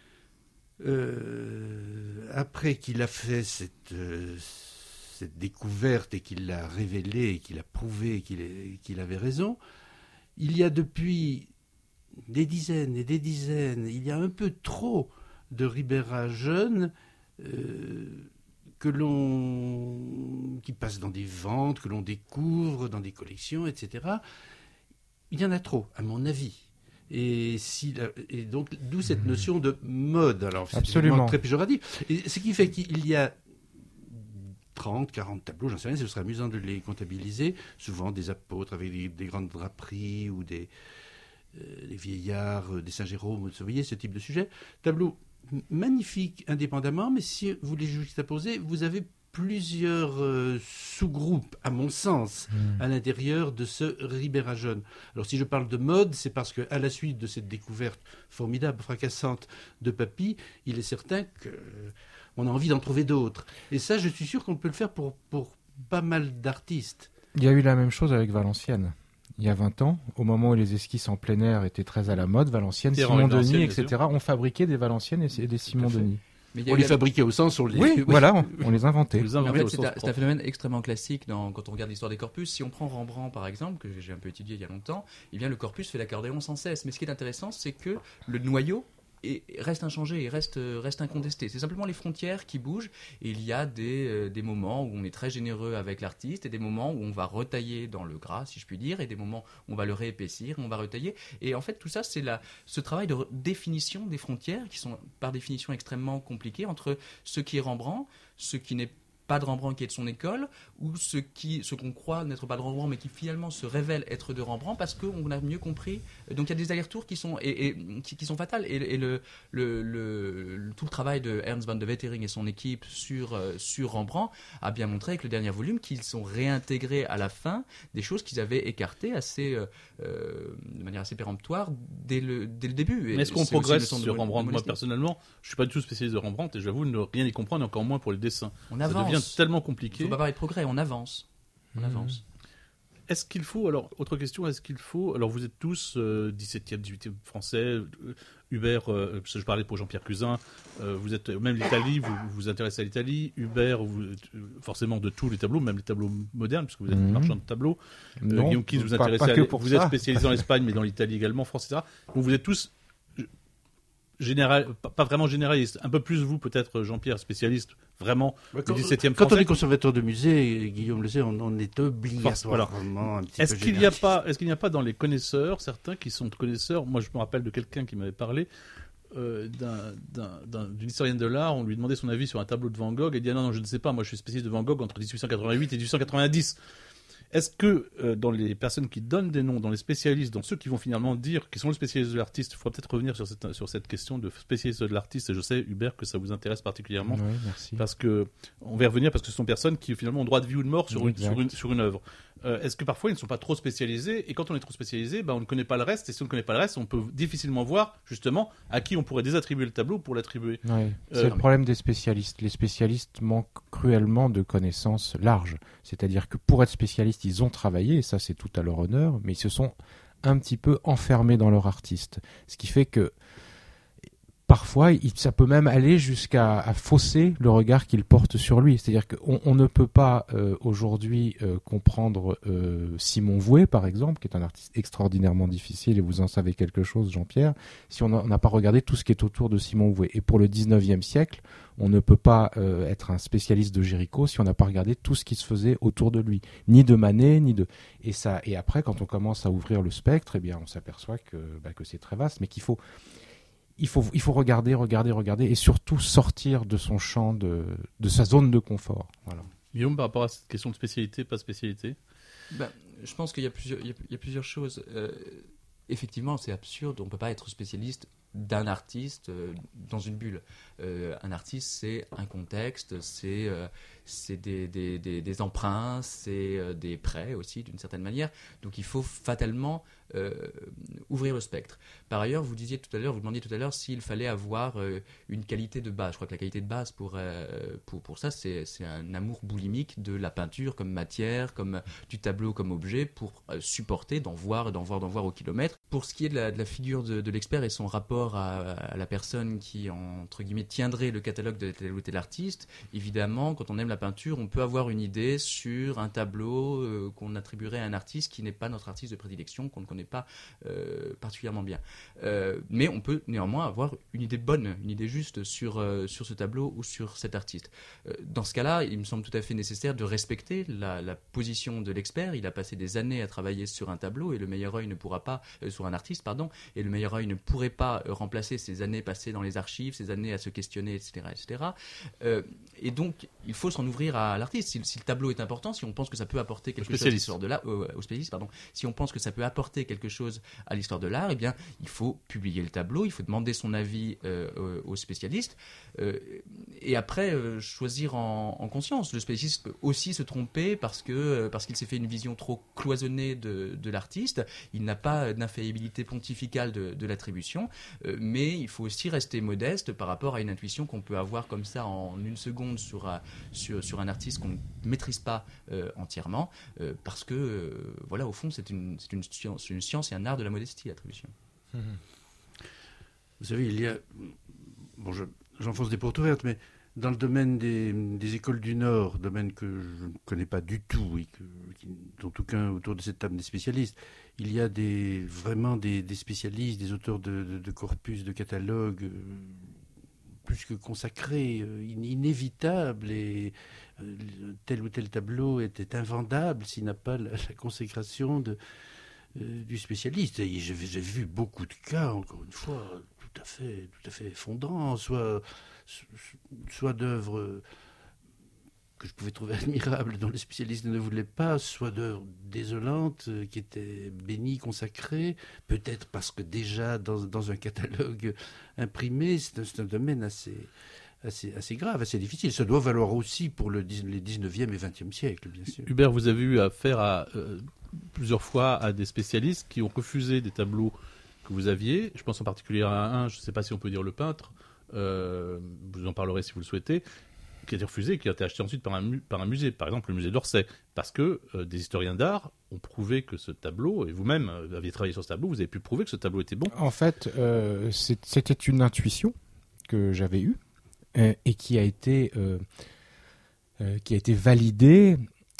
euh, après qu'il a fait cette, euh, cette découverte et qu'il l'a révélée et qu'il a prouvé qu'il, est, qu'il avait raison, il y a depuis des dizaines et des dizaines, il y a un peu trop de Ribera jeunes euh, que l'on, qui passent dans des ventes, que l'on découvre dans des collections, et cetera. Il y en a trop, à mon avis. Et, si, et donc, d'où cette notion de mode. Alors, c'est absolument très péjoratif. Et ce qui fait qu'il y a trente, quarante tableaux, j'en sais rien, ce serait amusant de les comptabiliser, souvent des apôtres avec des, des grandes draperies ou des, euh, des vieillards, euh, des Saint-Jérôme, vous voyez, ce type de sujet. Tableau magnifique indépendamment, mais si vous les juxtaposez, vous avez plusieurs euh, sous-groupes, à mon sens, mmh. à l'intérieur de ce Ribera jeune. Alors si je parle de mode, c'est parce qu'à la suite de cette découverte formidable, fracassante de Papi, il est certain qu'on euh, a envie d'en trouver d'autres. Et ça, je suis sûr qu'on peut le faire pour, pour pas mal d'artistes. Il y a eu la même chose avec Valenciennes. Il y a vingt ans, au moment où les esquisses en plein air étaient très à la mode, Valenciennes, Simon-Denis, et cetera, on fabriquait des Valenciennes et des Simon-Denis. Mais on les fabriquait au sens, on les... Oui, oui. Voilà, on, on les inventait. Les inventait en fait, au c'est, sens un, c'est un phénomène extrêmement classique dans, quand on regarde l'histoire des corpus. Si on prend Rembrandt, par exemple, que j'ai un peu étudié il y a longtemps, eh bien, le corpus fait l'accordéon sans cesse. Mais ce qui est intéressant, c'est que le noyau et reste inchangé et reste, reste incontesté. C'est simplement les frontières qui bougent et il y a des, euh, des moments où on est très généreux avec l'artiste et des moments où on va retailler dans le gras, si je puis dire, et des moments où on va le réépaissir, on va retailler. Et en fait, tout ça, c'est la, ce travail de définition des frontières qui sont par définition extrêmement compliquées entre ce qui est Rembrandt, ce qui n'est pas de Rembrandt qui est de son école, ou ce qui, ce qu'on croit n'être pas de Rembrandt, mais qui finalement se révèle être de Rembrandt parce qu'on a mieux compris. Donc il y a des allers-retours qui sont, et, et, qui, qui sont fatales. Et, et le, le, le, le, tout le travail de Ernst van de Wetering et son équipe sur, euh, sur Rembrandt a bien montré avec le dernier volume qu'ils sont réintégrés à la fin des choses qu'ils avaient écartées assez, euh, de manière assez péremptoire dès le, dès le début. Mais est-ce qu'on c'est progresse aussi le sur de Rembrandt? Moi modestie. personnellement, je suis pas du tout spécialiste de Rembrandt et j'avoue ne rien y comprendre, encore moins pour les dessins. On Ça avance. devient tellement Il ne compliqué. faut pas parler de progrès, on avance. On Mmh. avance. Est-ce qu'il faut, alors, autre question, est-ce qu'il faut, alors vous êtes tous euh, dix-septième, dix-huitième français, euh, Hubert, euh, parce que je parlais pour Jean-Pierre Cusin, euh, vous êtes, même l'Italie, vous vous, vous intéressez à l'Italie, Hubert, vous, euh, forcément de tous les tableaux, même les tableaux modernes, puisque vous êtes Mhm. marchand de tableaux. Euh, Non, Guillaume Kiss, vous pas- intéressez pas à que l'- pour vous ça. êtes spécialisé en Espagne, mais dans l'Italie également, France, et cetera. Donc vous êtes tous euh, général, pas, pas vraiment généralistes, un peu plus vous peut-être, Jean-Pierre, spécialiste vraiment Bah, du quand, dix-septième quand on français. est conservateur de musée, Guillaume le sait, on, on est obligatoirement un petit Est-ce peu qu'il n'y a généraliste. pas, est-ce qu'il n'y a pas dans les connaisseurs certains qui sont connaisseurs? Moi, je me rappelle de quelqu'un qui m'avait parlé euh, d'un- d'un- d'un- d'une historienne de l'art. On lui demandait son avis sur un tableau de Van Gogh. Elle dit ah non, non, je ne sais pas. Moi, je suis spécialiste de Van Gogh entre dix-huit cent quatre-vingt-huit et dix-huit cent quatre-vingt-dix. Est-ce que euh, dans les personnes qui donnent des noms, dans les spécialistes, dans ceux qui vont finalement dire qui sont les spécialistes de l'artiste, il faudra peut-être revenir sur cette, sur cette question de spécialiste de l'artiste. Et je sais, Hubert, que ça vous intéresse particulièrement. Oui, merci. Parce que on va y revenir parce que ce sont personnes qui finalement ont droit de vie ou de mort sur une, Exact. sur une, sur une œuvre. Euh, est-ce que parfois ils ne sont pas trop spécialisés et quand on est trop spécialisé, ben, on ne connaît pas le reste et si on ne connaît pas le reste, on peut difficilement voir justement à qui on pourrait désattribuer le tableau pour l'attribuer. Ouais, c'est Euh, le problème des spécialistes. Les spécialistes manquent cruellement de connaissances larges. C'est-à-dire que pour être spécialistes, ils ont travaillé, et ça c'est tout à leur honneur, mais ils se sont un petit peu enfermés dans leur artiste. Ce qui fait que parfois, il- ça peut même aller jusqu'à à fausser le regard qu'ils portent sur lui. C'est-à-dire qu'on on ne peut pas euh, aujourd'hui euh, comprendre euh, Simon Vouet, par exemple, qui est un artiste extraordinairement difficile, et vous en savez quelque chose, Jean-Pierre, si on n'a on n'a pas regardé tout ce qui est autour de Simon Vouet. Et pour le dix-neuvième siècle, on ne peut pas euh, être un spécialiste de Géricault si on n'a pas regardé tout ce qui se faisait autour de lui, ni de Manet, ni de et ça. Et après, quand on commence à ouvrir le spectre, eh bien, on s'aperçoit que bah, que c'est très vaste, mais qu'il faut il faut il faut regarder, regarder, regarder, et surtout sortir de son champ de de sa zone de confort. Voilà. Guillaume, par rapport à cette question de spécialité, pas spécialité. Ben, je pense qu'il y a plusieurs, il y a, il y a plusieurs choses. Euh, effectivement, c'est absurde. On ne peut pas être spécialiste d'un artiste euh, dans une bulle. Euh, un artiste, c'est un contexte, c'est euh, c'est des, des, des, des emprunts, c'est euh, des prêts aussi, d'une certaine manière. Donc il faut fatalement euh, ouvrir le spectre. Par ailleurs, vous disiez tout à l'heure, vous demandiez tout à l'heure s'il fallait avoir euh, une qualité de base. Je crois que la qualité de base pour, euh, pour, pour ça, c'est, c'est un amour boulimique de la peinture comme matière, comme du tableau comme objet, pour euh, supporter, d'en voir, d'en voir, d'en voir au kilomètre. Pour ce qui est de la, de la figure de, de l'expert et son rapport à, à la personne qui, entre guillemets, tiendrait le catalogue de tel ou tel artiste, évidemment, quand on aime la peinture, on peut avoir une idée sur un tableau euh, qu'on attribuerait à un artiste qui n'est pas notre artiste de prédilection, qu'on ne connaît pas euh, particulièrement bien. Euh, mais on peut néanmoins avoir une idée bonne, une idée juste sur, euh, sur ce tableau ou sur cet artiste. Euh, dans ce cas-là, il me semble tout à fait nécessaire de respecter la, la position de l'expert. Il a passé des années à travailler sur un tableau et le meilleur œil ne pourra pas, euh, sur un artiste, pardon, et le meilleur œil ne pourrait pas euh, remplacer ces années passées dans les archives, ces années à se questionner, et cetera, et cetera. Euh, et donc, il faut s'en ouvrir à l'artiste. Si, si le tableau est important, si on pense que ça peut apporter quelque chose à l'histoire de l'art, euh, au spécialiste, pardon, si on pense que ça peut apporter quelque chose à l'histoire de l'art, eh bien, il faut publier le tableau, il faut demander son avis euh, aux spécialistes, euh, et après euh, choisir en, en conscience. Le spécialiste peut aussi se tromper parce que euh, parce qu'il s'est fait une vision trop cloisonnée de, de l'artiste. Il n'a pas d'infaillibilité pontificale de, de l'attribution, euh, mais il faut aussi rester modeste par rapport à une intuition qu'on peut avoir comme ça en une seconde sur un, sur, sur un artiste qu'on ne maîtrise pas euh, entièrement, euh, parce que euh, voilà, au fond, c'est une, c'est une science, une science et un art de la modestie, l'attribution. Vous savez, il y a... Bon, je, j'enfonce des portes ouvertes, mais dans le domaine des, des écoles du Nord, domaine que je ne connais pas du tout, et que, qui, dont aucun autour de cette table des spécialistes, il y a des, vraiment des, des spécialistes, des auteurs de, de, de corpus, de catalogues, euh, plus que consacrés, euh, inévitables, et euh, tel ou tel tableau était invendable s'il n'a pas la, la consécration de... Euh, du spécialiste. Et j'ai, j'ai vu beaucoup de cas, encore une fois, tout à fait, tout à fait effondrants, soit, soit d'œuvres que je pouvais trouver admirable, dont les spécialistes ne voulaient pas, soit d'œuvres désolantes, euh, qui étaient bénies, consacrées, peut-être parce que déjà dans, dans un catalogue imprimé, c'est un, c'est un domaine assez, assez, assez grave, assez difficile. Ça doit valoir aussi pour le, les dix-neuvième et vingtième siècle, bien sûr. Hubert, vous avez eu affaire à, euh, plusieurs fois à des spécialistes qui ont refusé des tableaux que vous aviez. Je pense en particulier à un, je ne sais pas si on peut dire le peintre, euh, vous en parlerez si vous le souhaitez, qui a été refusé et qui a été acheté ensuite par un, mu- par un musée, par exemple le musée d'Orsay, parce que euh, des historiens d'art ont prouvé que ce tableau, et vous-même euh, aviez travaillé sur ce tableau, vous avez pu prouver que ce tableau était bon. En fait, euh, c'est- c'était une intuition que j'avais eue euh, et qui a été, euh, euh, qui a été validée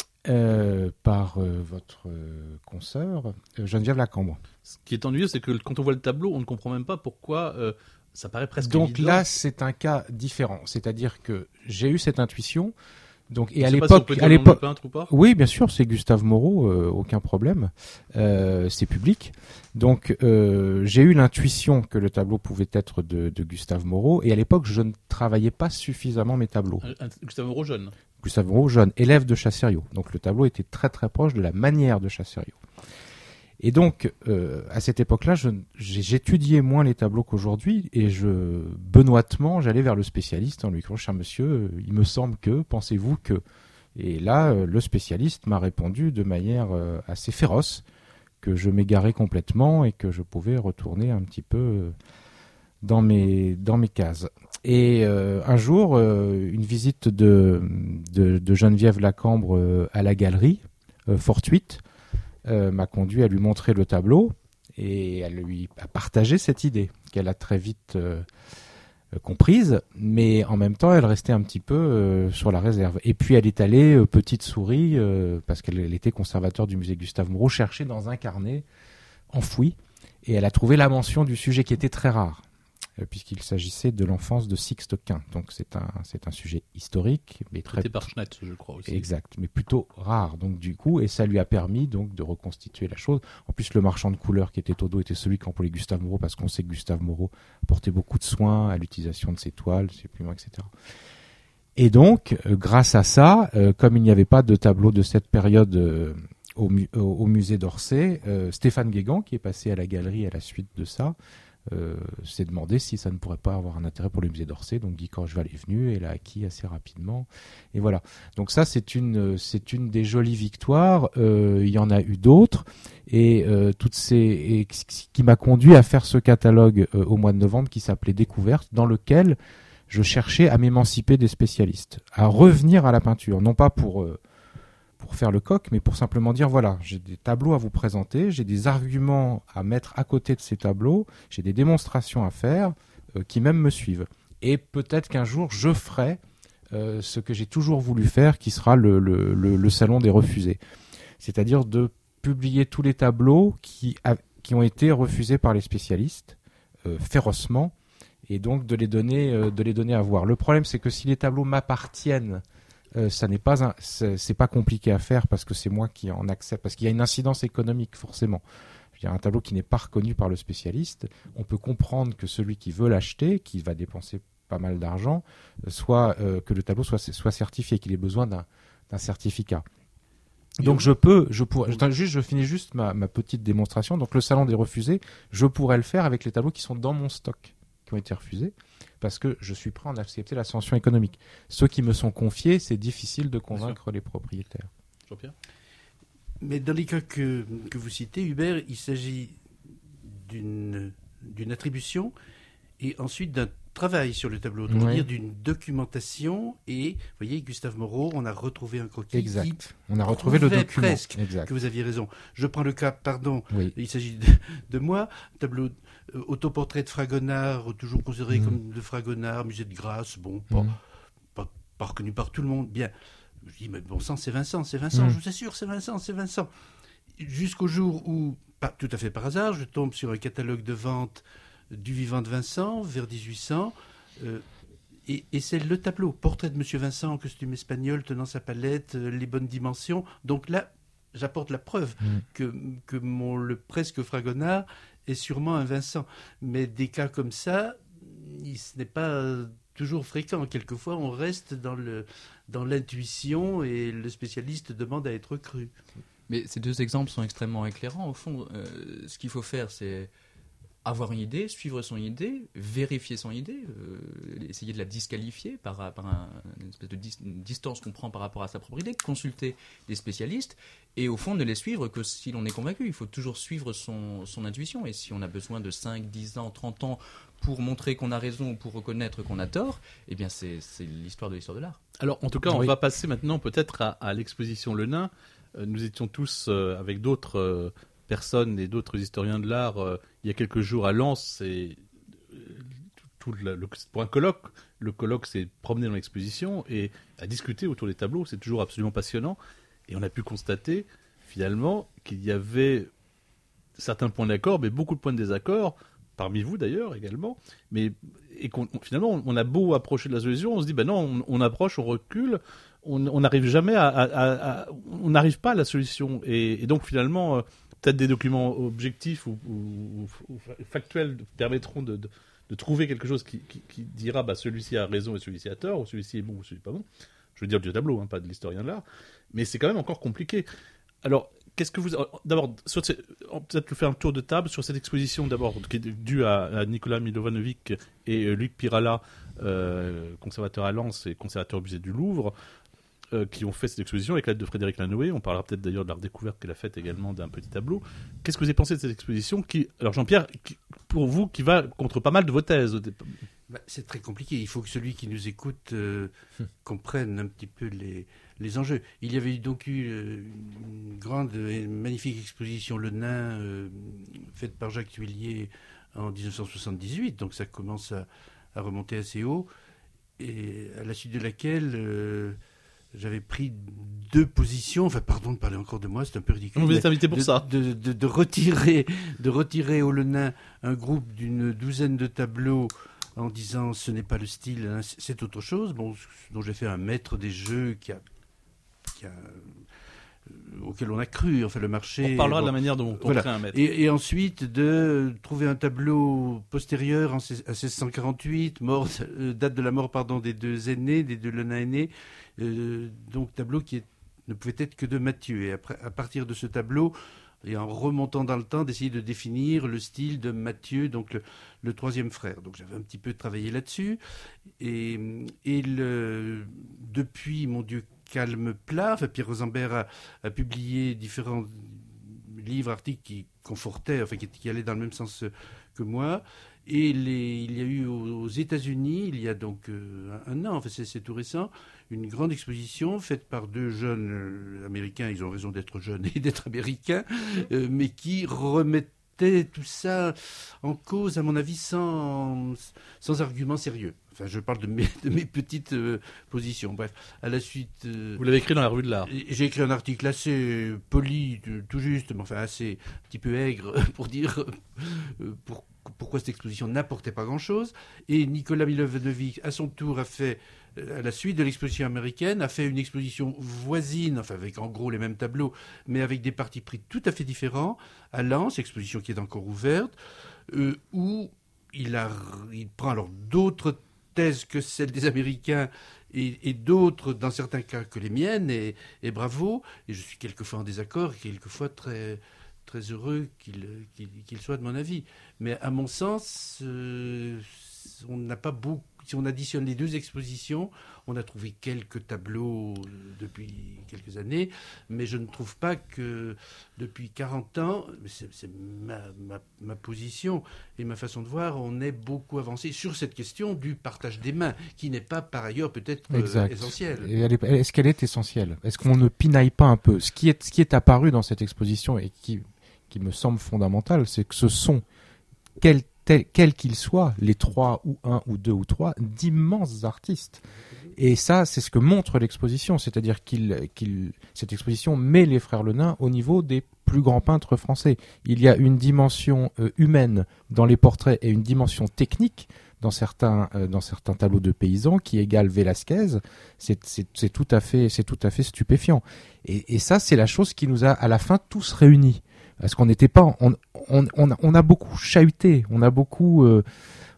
euh, par euh, votre euh, consoeur, euh, Geneviève Lacambre. Ce qui est ennuyeux, c'est que quand on voit le tableau, on ne comprend même pas pourquoi euh, ça paraît presque Donc évident. là, c'est un cas différent. C'est-à-dire que j'ai eu cette intuition. Donc, et Je à sais pas si on l'époque, peut dire à le nom du l'époque, peintre ou pas. oui, bien sûr, c'est Gustave Moreau, euh, aucun problème. Euh, c'est public. Donc, euh, j'ai eu l'intuition que le tableau pouvait être de, de Gustave Moreau. Et à l'époque, je ne travaillais pas suffisamment mes tableaux. Un- un- Gustave Moreau jeune. Gustave Moreau, jeune, élève de Chassériau. Donc, le tableau était très très proche de la manière de Chassériau. Et donc, euh, à cette époque-là, je- j'ai- j'étudiais moins les tableaux qu'aujourd'hui, et je, benoîtement, j'allais vers le spécialiste en lui disant, cher monsieur, euh, il me semble que, pensez-vous que... Et là, euh, le spécialiste m'a répondu de manière euh, assez féroce que je m'égarais complètement et que je pouvais retourner un petit peu euh, dans mes, dans mes cases. Et euh, un jour, euh, une visite de, de, de Geneviève Lacambre euh, à la galerie, euh, fortuite, Euh, m'a conduit à lui montrer le tableau et à lui à partager cette idée qu'elle a très vite euh, euh, comprise, mais en même temps elle restait un petit peu euh, sur la réserve. Et puis elle est allée euh, petite souris euh, parce qu'elle elle était conservateur du musée Gustave Moreau, chercher dans un carnet enfoui, et elle a trouvé la mention du sujet qui était très rare, euh, puisqu'il s'agissait de l'enfance de Sixte Quint. Donc c'est un c'est un sujet historique, mais très Traité par Schnetz, je crois aussi. exact, mais plutôt rare. Donc du coup, et ça lui a permis donc de reconstituer la chose. En plus, le marchand de couleurs qui était au dos était celui qui employait Gustave Moreau, parce qu'on sait que Gustave Moreau portait beaucoup de soin à l'utilisation de ses toiles, ses plumes, et cetera. Et donc, euh, grâce à ça, euh, comme il n'y avait pas de tableau de cette période euh, au, mu- au, au musée d'Orsay, euh, Stéphane Guégan, qui est passé à la galerie à la suite de ça, Euh, s'est demandé si ça ne pourrait pas avoir un intérêt pour le musée d'Orsay. Donc Guy Corcheval est venu et l'a acquis assez rapidement. Et voilà. Donc ça, c'est une, c'est une des jolies victoires. Euh, il y en a eu d'autres. Et euh, toutes ces, et qui m'a conduit à faire ce catalogue euh, au mois de novembre qui s'appelait Découverte, dans lequel je cherchais à m'émanciper des spécialistes, à revenir à la peinture, non pas pour euh, pour faire le coq, mais pour simplement dire, voilà, j'ai des tableaux à vous présenter, j'ai des arguments à mettre à côté de ces tableaux, j'ai des démonstrations à faire euh, qui même me suivent. Et peut-être qu'un jour, je ferai euh, ce que j'ai toujours voulu faire, qui sera le, le, le, le salon des refusés. C'est-à-dire de publier tous les tableaux qui, a, qui ont été refusés par les spécialistes, euh, férocement, et donc de les donner, euh, de les donner à voir. Le problème, c'est que si les tableaux m'appartiennent, Euh, ça n'est pas un, c'est, c'est pas compliqué à faire parce que c'est moi qui en accepte, parce qu'il y a une incidence économique forcément. Je veux dire, un tableau qui n'est pas reconnu par le spécialiste, on peut comprendre que celui qui veut l'acheter, qui va dépenser pas mal d'argent, soit euh, que le tableau soit soit certifié, qu'il ait besoin d'un d'un certificat. Donc je peux, je pourrais, je, juste, je finis juste ma, ma petite démonstration. Donc le salon des refusés, je pourrais le faire avec les tableaux qui sont dans mon stock, qui ont été refusés, parce que je suis prêt à en accepter la sanction économique. Ceux qui me sont confiés, c'est difficile de convaincre les propriétaires. Jean-Pierre ? Mais dans les cas que, que vous citez, Hubert, il s'agit d'une, d'une attribution et ensuite d'un travail sur le tableau, autrement Oui. dire d'une documentation. Et vous voyez, Gustave Moreau, on a retrouvé un croquis Exact. qui On a retrouvé le prouvait document. presque Exact. que vous aviez raison. Je prends le cas, pardon, Oui. il s'agit de, de moi, tableau euh, autoportrait de Fragonard, toujours considéré Mm. comme de Fragonard, musée de Grasse, bon, pas, Mm. pas, pas reconnu par tout le monde, bien. Je dis, mais bon sang, c'est Vincent, c'est Vincent, Mm. je vous assure, c'est Vincent, c'est Vincent. Jusqu'au jour où, pas tout à fait par hasard, je tombe sur un catalogue de vente du vivant de Vincent, vers dix-huit cents, euh, et, et c'est le tableau, portrait de Monsieur Vincent en costume espagnol, tenant sa palette, euh, les bonnes dimensions. Donc là, j'apporte la preuve Mm. que, que mon le presque Fragonard est sûrement un Vincent. Mais des cas comme ça, il- ce n'est pas toujours fréquent. Quelquefois, on reste dans, le, dans l'intuition et le spécialiste demande à être cru. Mais ces deux exemples sont extrêmement éclairants. Au fond, euh, ce qu'il faut faire, c'est avoir une idée, suivre son idée, vérifier son idée, euh, essayer de la disqualifier par, par un, une espèce de dis, une distance qu'on prend par rapport à sa propre idée, consulter des spécialistes et au fond ne les suivre que si l'on est convaincu. Il faut toujours suivre son, son intuition et si on a besoin de cinq, dix ans, trente ans pour montrer qu'on a raison ou pour reconnaître qu'on a tort, eh bien c'est, c'est l'histoire de l'histoire de l'art. Alors en tout cas, on Oui. va passer maintenant peut-être à, à l'exposition Le Nain. Euh, nous étions tous euh, avec d'autres euh, personnes et d'autres historiens de l'art euh, il y a quelques jours à Lens. Et, euh, tout le, le, pour un colloque, le colloque s'est promené dans l'exposition et a discuté autour des tableaux. C'est toujours absolument passionnant. Et on a pu constater finalement qu'il y avait certains points d'accord, mais beaucoup de points de désaccord, parmi vous d'ailleurs également. Mais et qu'on, finalement, on a beau approcher de la solution, on se dit ben non, on, on approche, on recule, on n'arrive jamais à, à, à, à on n'arrive pas à la solution. Et, et donc finalement, euh, peut-être des documents objectifs ou, ou, ou factuels permettront de, de, de trouver quelque chose qui, qui, qui dira bah celui-ci a raison et celui-ci a tort, ou celui-ci est bon ou celui-ci pas bon. Je veux dire du tableau, hein, pas de l'historien de l'art. Mais c'est quand même encore compliqué. Alors, qu'est-ce que vous... D'abord, sur ces... peut-être faire un tour de table sur cette exposition, d'abord, qui est due à, à Nicolas Milovanovic et euh, Luc Pirala, euh, conservateur à Lens et conservateur au musée du Louvre, euh, qui ont fait cette exposition avec l'aide de Frédéric Lanoé. On parlera peut-être d'ailleurs de la redécouverte qu'elle a faite également d'un petit tableau. Qu'est-ce que vous avez pensé de cette exposition qui... Alors Jean-Pierre, qui, pour vous, qui va contre pas mal de vos thèses. Bah, c'est très compliqué. Il faut que celui qui nous écoute euh, comprenne un petit peu les, les enjeux. Il y avait donc eu euh, une grande et magnifique exposition Le Nain euh, faite par Jacques Tuillier en dix-neuf cent soixante-dix-huit, donc ça commence à, à remonter assez haut, et à la suite de laquelle euh, j'avais pris deux positions, enfin pardon de parler encore de moi, c'est un peu ridicule. Vous êtes invité pour de, ça. De, de, de, retirer, de retirer au Le Nain un groupe d'une douzaine de tableaux en disant ce n'est pas le style, hein, c'est autre chose, bon, dont j'ai fait un maître des jeux qui a, qui a, euh, auquel on a cru, enfin le marché. On parlera bon, de la manière dont on voilà. crée un maître. Et, et ensuite de trouver un tableau postérieur en, à seize cent quarante-huit, mort, euh, date de la mort pardon, des deux aînés, des deux Le Nain aînés, euh, donc tableau qui est, ne pouvait être que de Mathieu. Et après, à partir de ce tableau, et en remontant dans le temps, d'essayer de définir le style de Mathieu, donc le, le troisième frère. Donc j'avais un petit peu travaillé là-dessus. Et, et le, depuis, mon Dieu, Calme Plat, enfin, Pierre Rosenberg a, a publié différents livres, articles qui confortaient, enfin qui, qui allaient dans le même sens que moi. Et les, il y a eu aux, aux États-Unis, il y a donc euh, un an, enfin c'est, c'est tout récent, une grande exposition faite par deux jeunes euh, Américains, ils ont raison d'être jeunes et d'être Américains, euh, mais qui remettaient tout ça en cause, à mon avis, sans, sans argument sérieux. Enfin, je parle de mes, de mes petites euh, positions. Bref, à la suite... Euh, Vous l'avez écrit dans la revue de l'art. J'ai écrit un article assez poli, tout juste, mais enfin assez un petit peu aigre, pour dire euh, pour, pourquoi cette exposition n'apportait pas grand-chose. Et Nicolas Milovanovic, à son tour, a fait, à la suite de l'exposition américaine, a fait une exposition voisine, enfin avec en gros les mêmes tableaux, mais avec des partis pris tout à fait différents, à Lens, exposition qui est encore ouverte, euh, où il, a, il prend alors d'autres thèses que celles des Américains et, et d'autres, dans certains cas, que les miennes, et, et bravo. Et je suis quelquefois en désaccord, et quelquefois très, très heureux qu'il, qu'il, qu'il soit de mon avis. Mais à mon sens, euh, on n'a pas beaucoup. Si on additionne les deux expositions, on a trouvé quelques tableaux depuis quelques années, mais je ne trouve pas que depuis quarante ans, c'est, c'est ma, ma, ma position et ma façon de voir, on ait beaucoup avancé sur cette question du partage des mains, qui n'est pas par ailleurs peut-être euh, essentielle. Et elle est, est-ce qu'elle est essentielle ? Est-ce qu'on ne pinaille pas un peu ? Ce qui est, ce qui est apparu dans cette exposition et qui, qui me semble fondamental, c'est que ce sont quels Tel, quels qu'ils soient, les trois ou un ou deux ou trois, d'immenses artistes. Et ça, c'est ce que montre l'exposition, c'est-à-dire qu'il, qu'il, cette exposition met les frères Le Nain au niveau des plus grands peintres français. Il y a une dimension euh, humaine dans les portraits et une dimension technique dans certains, euh, dans certains tableaux de paysans qui égale Velázquez. C'est, c'est, c'est tout à fait, c'est tout à fait stupéfiant. Et, et ça, c'est la chose qui nous a à la fin tous réunis. Parce qu'on n'était pas, on, on, on, a, on a beaucoup chahuté, on a beaucoup, euh,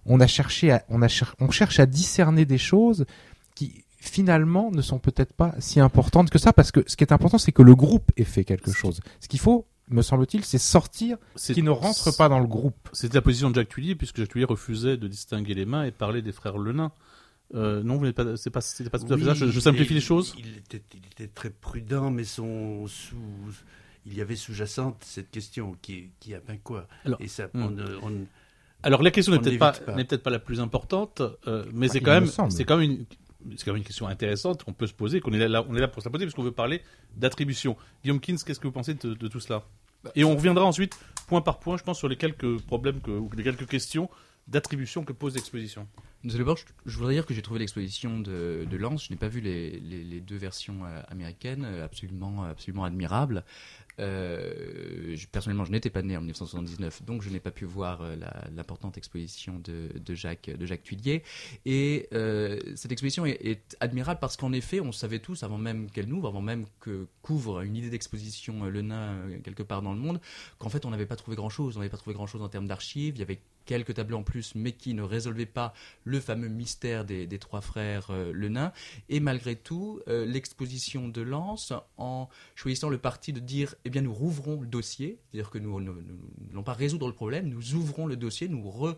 on a cherché, à, on a cher- on cherche à discerner des choses qui finalement ne sont peut-être pas si importantes que ça, parce que ce qui est important, c'est que le groupe ait fait quelque chose. Ce qu'il faut, me semble-t-il, c'est sortir ce qui ne rentre pas dans le groupe. C'était la position de Jacques Tullier, puisque Jacques Tullier refusait de distinguer les mains et parlait des frères Lenain. Euh, non, vous n'êtes pas, c'est pas, c'était pas tout à fait Oui, ça. Je, je simplifie il, les choses. Il était, il était très prudent, mais son sous, il y avait sous-jacente cette question qui, qui a ben quoi. Alors, Et ça, hmm. on, on, Alors la question on n'est peut-être pas, pas. n'est peut-être pas la plus importante, euh, mais Ah, c'est il quand me même, semble. c'est quand même une, c'est quand même une question intéressante qu'on peut se poser, qu'on est là, on est là pour se la poser, parce qu'on veut parler d'attribution. Guillaume Kins, qu'est-ce que vous pensez de, de tout cela? Et on reviendra ensuite, point par point, je pense, sur les quelques problèmes que, ou les quelques questions d'attribution que pose l'exposition. D'abord, je, je voudrais dire que j'ai trouvé l'exposition de, de Lens, je n'ai pas vu les, les, les deux versions euh, américaines, euh, absolument, absolument admirables. Euh, je, personnellement, je n'étais pas né en dix-neuf cent soixante-dix-neuf, donc je n'ai pas pu voir euh, la, l'importante exposition de, de, Jacques, de Jacques Tullier. Et euh, cette exposition est, est admirable parce qu'en effet, on savait tous, avant même qu'elle n'ouvre, avant même que qu'ouvre une idée d'exposition euh, Le Nain euh, quelque part dans le monde, qu'en fait, on n'avait pas trouvé grand-chose. On n'avait pas trouvé grand-chose en termes d'archives. Il y avait quelques tableaux en plus, mais qui ne résolvaient pas le fameux mystère des, des trois frères euh, Le Nain. Et malgré tout, euh, l'exposition de Lens, en choisissant le parti de dire, eh bien, nous rouvrons le dossier, c'est-à-dire que nous n'allons pas résoudre le problème, nous ouvrons le dossier, nous remettons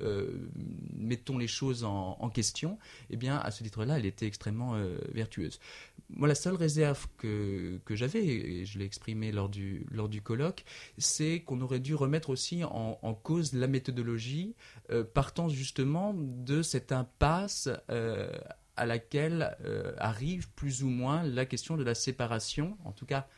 euh, les choses en, en question, eh bien, à ce titre-là, elle était extrêmement euh, vertueuse. Moi, la seule réserve que, que j'avais, et je l'ai exprimée lors du, lors du colloque, c'est qu'on aurait dû remettre aussi en, en cause la méthodologie, euh, partant justement de cette impasse euh, à laquelle euh, arrive plus ou moins la question de la séparation, en tout cas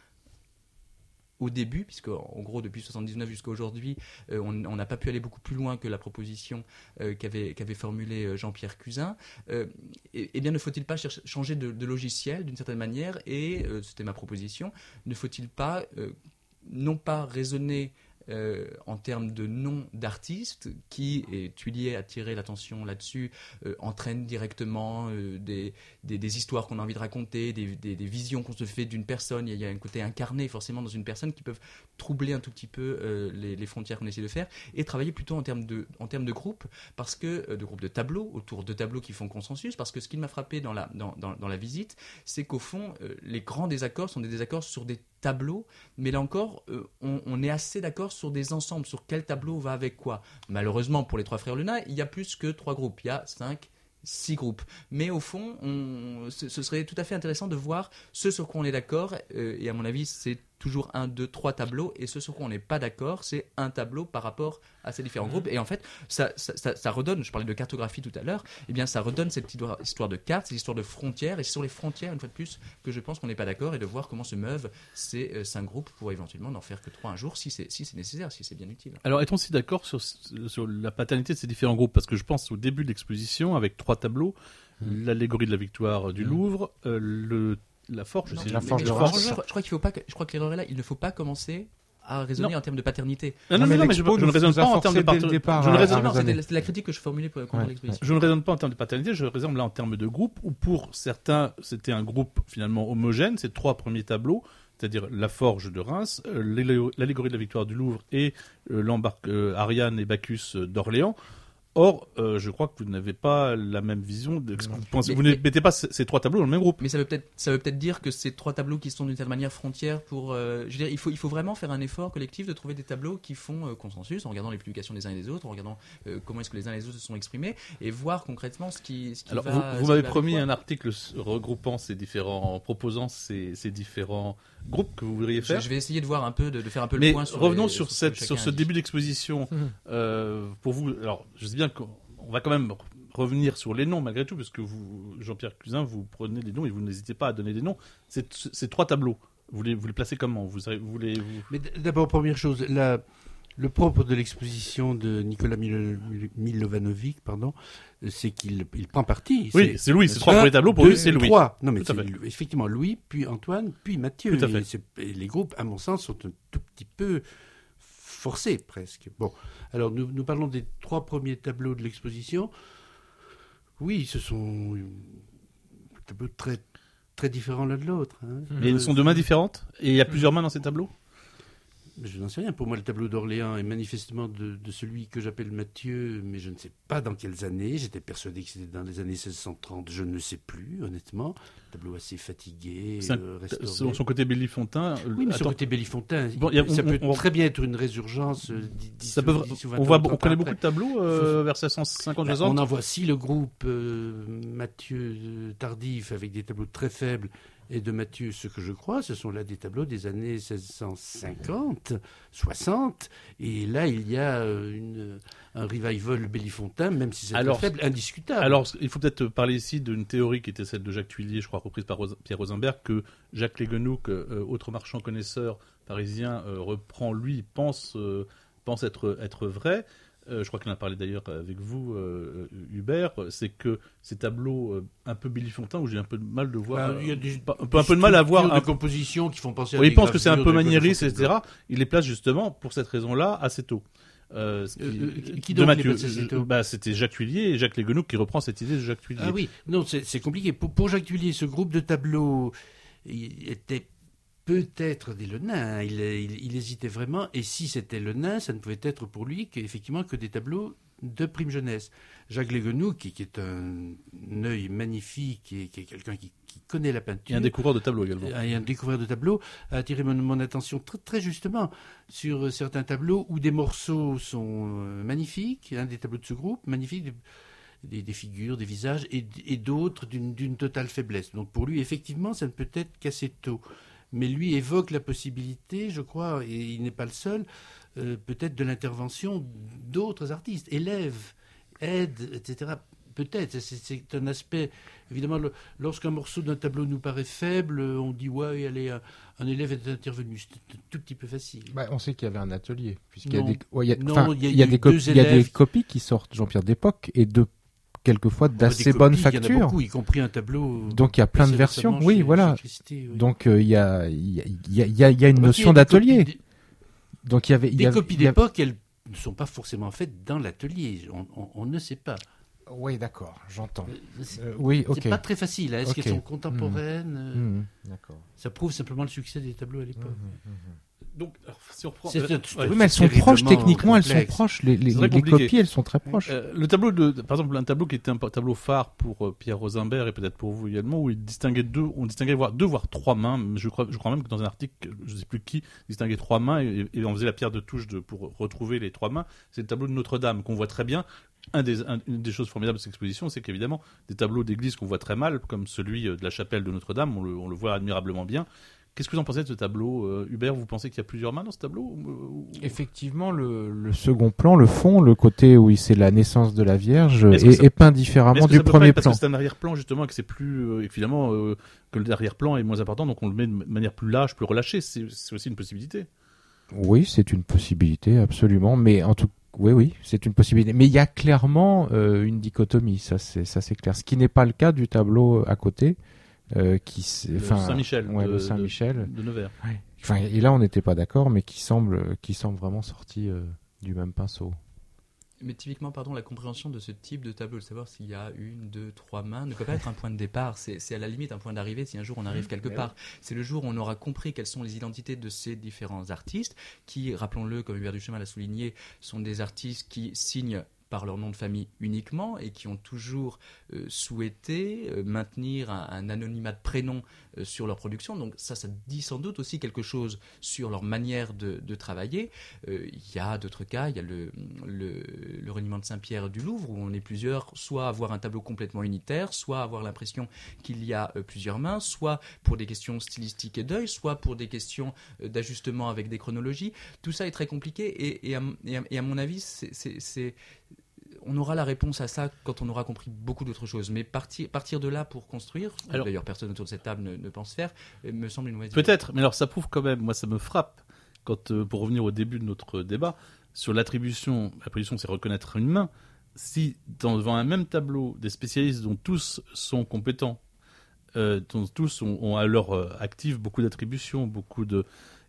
au début, puisque en gros depuis soixante-dix-neuf jusqu'à aujourd'hui, euh, on n'a pas pu aller beaucoup plus loin que la proposition euh, qu'avait, qu'avait formulée euh, Jean-Pierre Cusin. Euh, et, et bien ne faut-il pas chercher, changer de, de logiciel d'une certaine manière, et euh, c'était ma proposition, ne faut-il pas euh, non pas raisonner Euh, en termes de nom d'artistes qui, et Tullier a tiré l'attention là-dessus, euh, entraînent directement euh, des, des, des histoires qu'on a envie de raconter, des, des, des visions qu'on se fait d'une personne. Il y a un côté incarné forcément dans une personne qui peuvent troubler un tout petit peu euh, les, les frontières qu'on essaie de faire, et travailler plutôt en termes de, en termes de groupe, parce que, euh, de groupes de tableaux, autour de tableaux qui font consensus, parce que ce qui m'a frappé dans la, dans, dans, dans la visite, c'est qu'au fond, euh, les grands désaccords sont des désaccords sur des tableaux, mais là encore, euh, on, on est assez d'accord sur des ensembles, sur quel tableau va avec quoi. Malheureusement, pour les trois frères Le Nain, il y a plus que trois groupes, il y a cinq, six groupes. Mais au fond, on, ce, ce serait tout à fait intéressant de voir ce sur quoi on est d'accord, euh, et à mon avis, c'est toujours un, deux, trois tableaux, et ce sur quoi on n'est pas d'accord, c'est un tableau par rapport à ces différents mmh. groupes. Et en fait, ça, ça, ça, ça redonne, je parlais de cartographie tout à l'heure, eh bien ça redonne cette histoire, histoire de cartes, cette histoire de frontières, et c'est sur les frontières, une fois de plus, que je pense qu'on n'est pas d'accord, et de voir comment se meuvent ces euh, cinq groupes pour éventuellement n'en faire que trois un jour, si c'est, si c'est nécessaire, si c'est bien utile. Alors, est-on si d'accord sur, sur la paternité de ces différents groupes? Parce que je pense au début de l'exposition, avec trois tableaux, mmh. l'allégorie de la victoire du mmh. Louvre, euh, le la forge, non, c'est la forge de Reims. Je, je, je crois qu'il faut pas. Que, je crois que l'erreur est là. Il ne faut pas commencer à raisonner non. en termes de paternité. Non, non, non, mais, mais je, je ne raisonne pas en termes de paternité. Je ne raisonne pas. C'était la critique que je formulais pour contre ouais. l'exposition. Je ne raisonne pas en termes de paternité. Je raisonne là en termes de groupe, où pour certains, c'était un groupe finalement homogène. Ces trois premiers tableaux, c'est-à-dire la forge de Reims, euh, l'allégorie de la victoire du Louvre et euh, l'embarque euh, Ariane et Bacchus d'Orléans. Or, euh, je crois que vous n'avez pas la même vision. De ce que vous pensez. Mais, vous mais, ne mettez pas ces, ces trois tableaux dans le même groupe. Mais ça veut peut-être, ça veut peut-être dire que ces trois tableaux qui sont d'une certaine manière frontières pour. Euh, je veux dire, il faut, il faut vraiment faire un effort collectif de trouver des tableaux qui font euh, consensus en regardant les publications des uns et des autres, en regardant euh, comment est-ce que les uns et les autres se sont exprimés, et voir concrètement ce qui. Ce qui Alors, va, vous, vous m'avez promis un article regroupant ces différents, proposant ces, ces différents groupes que vous voudriez faire. Je, je vais essayer de voir un peu, de, de faire un peu mais le point sur. Revenons les, sur, sur, cette, sur, sur ce début d'exposition. Mmh. Euh, pour vous, alors, je sais bien que. On va quand même revenir sur les noms malgré tout, parce que vous, Jean-Pierre Cusin, vous prenez des noms et vous n'hésitez pas à donner des noms. C'est, ces trois tableaux, vous les, vous les placez comment? Vous, vous les, vous... Mais d'abord, première chose, la, le propre de l'exposition de Nicolas Mil- Milovanovic, pardon, c'est qu'il il prend parti. Oui, c'est, c'est Louis, c'est trois premiers tableaux, pour deux, lui, c'est Louis. Trois, non mais c'est effectivement Louis, puis Antoine, puis Mathieu. Tout à fait. Et, c'est, et les groupes, à mon sens, sont un tout petit peu forcés, presque. Bon, alors nous, nous parlons des trois premiers tableaux de l'exposition. Oui, ce sont des tableaux très, très différents l'un de l'autre. Hein. Mais ils sont de mains différentes? Et il y a plusieurs mains dans ces tableaux? Je n'en sais rien. Pour moi, le tableau d'Orléans est manifestement de, de celui que j'appelle Mathieu, mais je ne sais pas dans quelles années. J'étais persuadé que c'était dans les années seize cent trente. Je ne sais plus, honnêtement. Tableau assez fatigué, un, euh, restauré. Son, son côté Bélifontain. Oui, mais attends. son côté Bélifontain, Bon, y a, ça on, peut on, très bien être une résurgence. Euh, dix, ça peut, dix ou vingt on, voit, ans on connaît après. beaucoup de tableaux euh, vers seize cent cinquante soixante. On en voit si le groupe euh, Mathieu euh, Tardif avec des tableaux très faibles et de Mathieu, ce que je crois, ce sont là des tableaux des années seize cent cinquante, soixante, et là il y a euh, une, un revival Bélifontain, même si c'est très faible, indiscutable. Alors, il faut peut-être parler ici d'une théorie qui était celle de Jacques Tuillier, je crois reprise par Ros- Pierre Rosenberg, que Jacques Leguenouc, euh, autre marchand connaisseur parisien, euh, reprend, lui, pense, euh, pense être, être vrai. Euh, je crois qu'il en a parlé d'ailleurs avec vous, euh, Hubert, c'est que ces tableaux euh, un peu Bélifontains, où j'ai un peu de mal de voir, bah, il y a des, euh, un, peu, un peu de mal à voir... des compositions qui font penser à oui, des il pense que c'est un peu gravures de maniériste, Claude et cetera. Il les place justement, pour cette raison-là, assez tôt. Euh, ce qui, Euh, euh, qui de donc Mathieu, les place assez tôt bah, c'était Jacques Tuillier et Jacques Leguenouc qui reprend cette idée de Jacques Tuillier. Ah oui, non, c'est, c'est compliqué. Pour, pour Jacques Tuillier, ce groupe de tableaux il était peut-être des Le Nain. Il, il, il hésitait vraiment. Et si c'était Le Nain, ça ne pouvait être pour lui qu'effectivement que des tableaux de prime jeunesse. Jacques Leguenouc, qui, qui est un, un œil magnifique et qui est quelqu'un qui, qui connaît la peinture. Et un découvreur de tableaux également. Et un découvreur de tableaux a attiré mon, mon attention très, très justement sur certains tableaux où des morceaux sont euh, magnifiques, un des tableaux de ce groupe, magnifiques, des, des, des figures, des visages, et, et d'autres d'une, d'une totale faiblesse. Donc pour lui, effectivement, ça ne peut être qu'assez tôt. Mais lui évoque la possibilité, je crois, et il n'est pas le seul, euh, peut-être de l'intervention d'autres artistes, élèves, aides, et cetera. Peut-être, c'est, c'est un aspect, évidemment, le, lorsqu'un morceau d'un tableau nous paraît faible, on dit, ouais, allez, un, un élève est intervenu, c'est un tout petit peu facile. Bah, on sait qu'il y avait un atelier, puisqu'il Non. y a des, ouais, il y a, Non, enfin, il y a il y a eu des, deux copies, il y a des élèves. copies qui sortent, Jean-Pierre d'époque, et de quelquefois d'assez Des copies, bonne il y en a facture. beaucoup, y compris un tableau. Donc il y a plein de assez versions. récemment Oui, chez- voilà. chez Christie, oui. Donc euh, il y a, il y a, il y a, il y a- il y a une Parce qu'il y notion a des d'atelier. copies- Donc il y avait, il Des y avait- copies il y avait- d'époque, elles ne sont pas forcément faites dans l'atelier. On, on- on ne sait pas. Oui, d'accord, j'entends. Euh, C'est, Euh, oui, ok. c'est pas très facile. hein. Est-ce Ok. qu'elles sont contemporaines euh, Mhm, d'accord. Ça prouve simplement le succès des tableaux à l'époque. Donc, alors, si on reprend... C'est- euh, c'est- ouais. Oui, mais elles sont terriblement proches techniquement, elles sont complexe. proches. Les, les, C'est très les compliqué. copies, elles sont très proches. Euh, le tableau de, par exemple, un tableau qui était un tableau phare pour euh, Pierre Rosenberg et peut-être pour vous également, où il distinguait deux, on distinguait voire deux voire trois mains. Je crois, je crois même que dans un article, je ne sais plus qui distinguait trois mains et, et on faisait la pierre de touche de, pour retrouver les trois mains. C'est le tableau de Notre-Dame qu'on voit très bien. Un des, un- une des choses formidables de cette exposition, c'est qu'évidemment, des tableaux d'église qu'on voit très mal, comme celui de la chapelle de Notre-Dame, on le, on le voit admirablement bien. Qu'est-ce que vous en pensez de ce tableau, euh, Hubert? Vous pensez qu'il y a plusieurs mains dans ce tableau ou- ou- Effectivement, le, le second plan, le fond, le côté où c'est la naissance de la Vierge, Est-ce que est, ça- est peint Mais différemment est-ce que du ça peut pas premier être parce plan. que c'est un arrière-plan justement et que c'est plus euh, et que finalement euh, que l'arrière-plan est moins important, donc on le met de manière plus lâche, plus relâchée. C'est, c'est aussi une possibilité. Oui, c'est une possibilité, absolument. Mais en tout oui, oui, c'est une possibilité. Mais il y a clairement euh, une dichotomie, ça c'est, ça c'est clair. Ce qui n'est pas le cas du tableau à côté, euh, qui, c'est- Le enfin, Saint-Michel. ouais, de, le Saint-Michel. De, de Nevers. Enfin, et là, on n'était pas d'accord, mais qui semble, qui semble vraiment sorti euh, du même pinceau. Mais typiquement, pardon, la compréhension de ce type de tableau, de savoir s'il y a une, deux, trois mains, ne peut pas être un point de départ. C'est, c'est à la limite un point d'arrivée si un jour on arrive quelque part. C'est le jour où on aura compris quelles sont les identités de ces différents artistes, qui, rappelons-le, comme Hubert Duchemin l'a souligné, sont des artistes qui signent par leur nom de famille uniquement et qui ont toujours euh, souhaité euh, maintenir un, un anonymat de prénom euh, sur leur production. Donc ça, ça dit sans doute aussi quelque chose sur leur manière de, de travailler. Euh, Il y a d'autres cas, il y a le, le, le reniement de Saint-Pierre du Louvre où on est plusieurs, soit avoir un tableau complètement unitaire, soit avoir l'impression qu'il y a euh, plusieurs mains, soit pour des questions stylistiques et d'œil, soit pour des questions euh, d'ajustement avec des chronologies. Tout ça est très compliqué et, et, à, et, à, et à mon avis, c'est, c'est, c'est on aura la réponse à ça quand on aura compris beaucoup d'autres choses. Mais partir, partir de là pour construire, alors, d'ailleurs personne autour de cette table ne, ne pense faire, me semble une mauvaise idée. Peut-être, mais alors ça prouve quand même, moi ça me frappe, quand, euh, pour revenir au début de notre débat, sur l'attribution, l'attribution c'est reconnaître une main, si dans, devant un même tableau, des spécialistes dont tous sont compétents, euh, dont tous ont, ont à leur euh, actif beaucoup d'attributions, beaucoup de...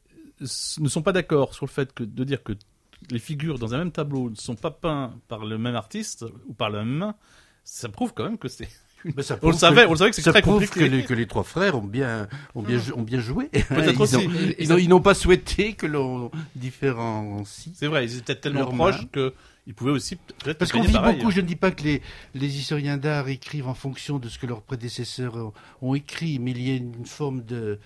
ne sont pas d'accord sur le fait que, de dire que les figures dans un même tableau ne sont pas peints par le même artiste ou par la même main, ça prouve quand même que c'est Mais ça On le prouve savait, que- on le savait que c'est ça très prouve compliqué. que les, que les trois frères ont bien, ont bien, ont bien joué. Peut-être Ils aussi. ont- Et- et Ils ça- n'ont ils n'ont pas souhaité que l'on différencie. C'est vrai, ils étaient tellement Leur proches main. qu'ils pouvaient aussi peut-être Parce qu'on gagner vit pareil. beaucoup, je ne dis pas que les, les historiens d'art écrivent en fonction de ce que leurs prédécesseurs ont, ont écrit, mais il y a une forme de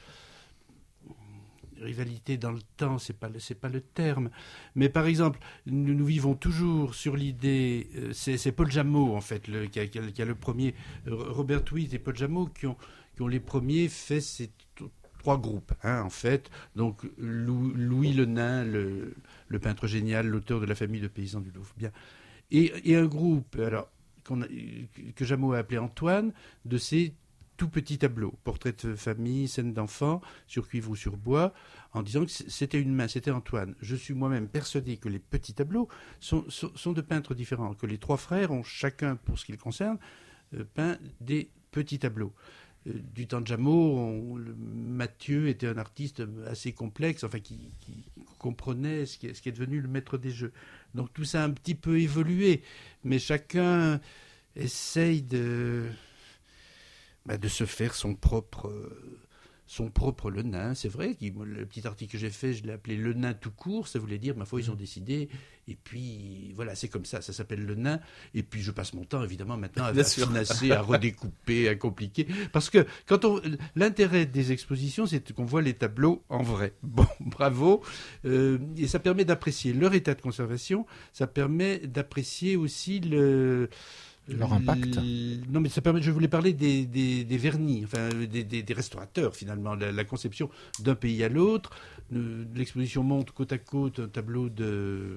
rivalité dans le temps, c'est pas le- c'est pas le terme. Mais par exemple, nous, nous vivons toujours sur l'idée, euh, c'est c'est Paul Jameau en fait, le, qui, a, qui a- qui a le premier, euh, Robert Witt et Paul Jameau qui ont, qui ont les premiers fait ces t- trois groupes, hein, en fait. Donc Lou- Louis le Nain, le, le peintre génial, l'auteur de La famille de paysans du Louvre, bien. Et, et un groupe, alors qu'on a- que Jameau a appelé Antoine, de ces tout petits tableaux, portraits de famille, scènes d'enfants, sur cuivre ou sur bois, en disant que c'était une main, c'était Antoine. Je suis moi-même persuadé que les petits tableaux sont, sont, sont de peintres différents, que les trois frères ont chacun, pour ce qui le concerne, euh, peint des petits tableaux. Euh, du temps de Jameau, on- le- Mathieu était un artiste assez complexe, enfin qui, qui comprenait ce qui, est, ce qui est devenu le maître des jeux. Donc tout ça a un petit peu évolué, mais chacun essaye de, bah, de se faire son propre, euh, son propre Le Nain. C'est vrai, qui- moi, le petit article que j'ai fait, je l'ai appelé Le Nain tout court, ça voulait dire, ma foi, ils ont décidé, et puis voilà, c'est comme ça, ça s'appelle Le Nain, et puis je passe mon temps, évidemment, maintenant, à, Bien à sûr. finasser, à redécouper, à compliquer, parce que quand on, l'intérêt des expositions, c'est qu'on voit les tableaux en vrai. Bon, bravo, euh, et ça permet d'apprécier leur état de conservation, ça permet d'apprécier aussi le... Leur impact. l- Non, mais ça permet. Je voulais parler des, des, des vernis, enfin des, des, des restaurateurs finalement, la, la conception d'un pays à l'autre. Euh, L'exposition montre côte à côte un tableau de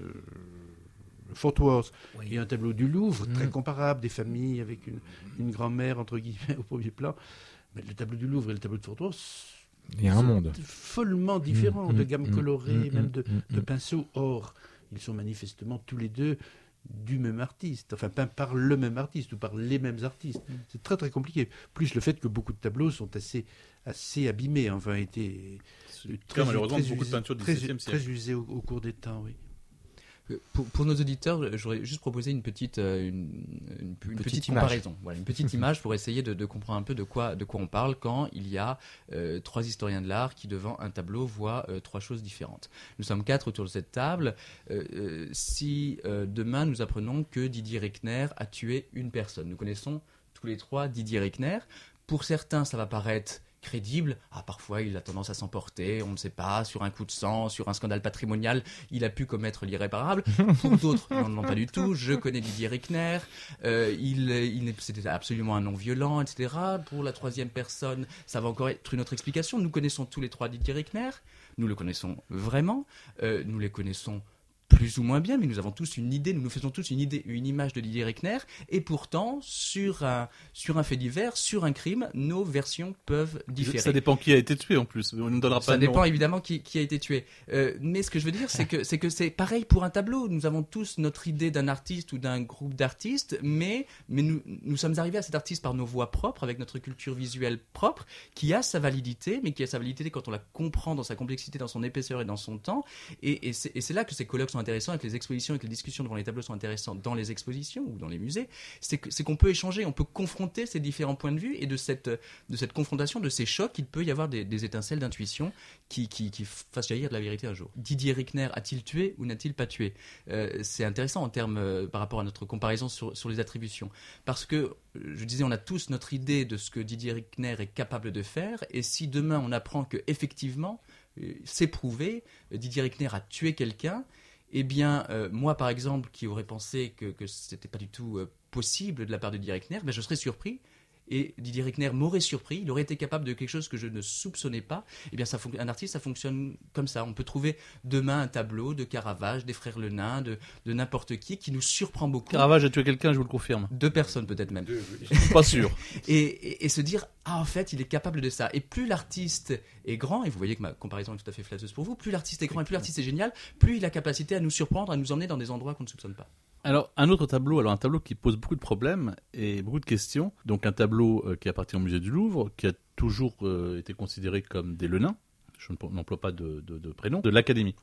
Fort Worth et un tableau du Louvre, très Mm. comparable, des familles avec une, une grand-mère entre guillemets au premier plan. Mais le tableau du Louvre et le tableau de Fort Worth, Il y a un monde. follement différents, Mm, de mm, gamme mm, colorée, mm, même mm, de, mm, de mm. pinceaux. Or, ils sont manifestement tous les deux du même artiste, enfin peints par le même artiste ou par les mêmes artistes. C'est très très compliqué. Plus le fait que beaucoup de tableaux sont assez, assez abîmés, enfin été C'est le cas, malheureusement, de beaucoup de usés- peintures du très, dix-septième siècle. très usés au, au cours des temps, oui. Euh, Pour, pour nos auditeurs, j'aurais juste proposé une petite, euh, une, une- une petite, Petite image. comparaison, voilà, une petite image pour essayer de, de comprendre un peu de quoi, de quoi on parle quand il y a euh, trois historiens de l'art qui, devant un tableau, voient euh, trois choses différentes. Nous sommes quatre autour de cette table. Euh, euh, si euh, demain nous apprenons que Didier Reckner a tué une personne, nous connaissons tous les trois Didier Reckner. Pour certains, ça va paraître crédible. Ah, parfois, il a tendance à s'emporter, on ne sait pas, sur un coup de sang, sur un scandale patrimonial, il a pu commettre l'irréparable. Pour d'autres, non, non, pas du tout. Je connais Didier Reckner, euh, il, il n'est- c'était absolument un non-violent, et cetera. Pour la troisième personne, ça va encore être une autre explication. Nous connaissons tous les trois Didier Reckner, nous le connaissons vraiment, euh, nous les connaissons plus ou moins bien, mais nous avons tous une idée, nous nous faisons tous une idée, une image de Didier Reckner, et pourtant, sur un, sur un fait divers, sur un crime, nos versions peuvent différer. Ça dépend qui a été tué en plus. On ne donnera pas Ça de nom. dépend évidemment qui, qui a été tué. Euh, mais ce que je veux dire, c'est que c'est que c'est pareil pour un tableau. Nous avons tous notre idée d'un artiste ou d'un groupe d'artistes, mais mais nous nous sommes arrivés à cet artiste par nos voix propres, avec notre culture visuelle propre, qui a sa validité, mais qui a sa validité quand on la comprend dans sa complexité, dans son épaisseur et dans son temps. Et, et c'est et c'est là que ces colloques sont intéressants, et que les expositions et que les discussions devant les tableaux sont intéressantes dans les expositions ou dans les musées. C'est que- c'est qu'on peut échanger, on peut confronter ces différents points de vue, et de cette de cette confrontation, de ces chocs, il peut y avoir des, des étincelles d'intuition qui, qui, qui fassent jaillir de la vérité un jour. Didier Reckner a-t-il tué ou n'a-t-il pas tué? Euh, C'est intéressant en termes euh, par rapport à notre comparaison sur, sur les attributions. Parce que, euh, je disais, on a tous notre idée de ce que Didier Reckner est capable de faire, et si demain on apprend que effectivement, euh, c'est prouvé, euh, Didier Reckner a tué quelqu'un, eh bien, euh, moi par exemple, qui aurais pensé que, que c'était pas du tout euh, possible de la part de Didier Reckner, ben, je serais surpris. Et Didier Reckner m'aurait surpris, il aurait été capable de quelque chose que je ne soupçonnais pas. Eh bien, ça fon- un artiste, ça fonctionne comme ça. On peut trouver demain un tableau de Caravage, des frères Le Nain, de, de n'importe qui, qui nous surprend beaucoup. Caravage a tué quelqu'un, je vous le confirme. Deux personnes peut-être même. Je suis pas sûr. Et, et- et se dire, ah en fait, il est capable de ça. Et plus l'artiste est grand, et vous voyez que ma comparaison est tout à fait flatteuse pour vous, plus l'artiste est grand et plus l'artiste est génial, plus il a capacité à nous surprendre, à nous emmener dans des endroits qu'on ne soupçonne pas. Alors, un autre tableau, alors un tableau qui pose beaucoup de problèmes et beaucoup de questions. Donc, un tableau euh, qui appartient au musée du Louvre, qui a toujours euh, été considéré comme des Le Nain, je ne- n'emploie pas de, de- de prénom, de l'Académie.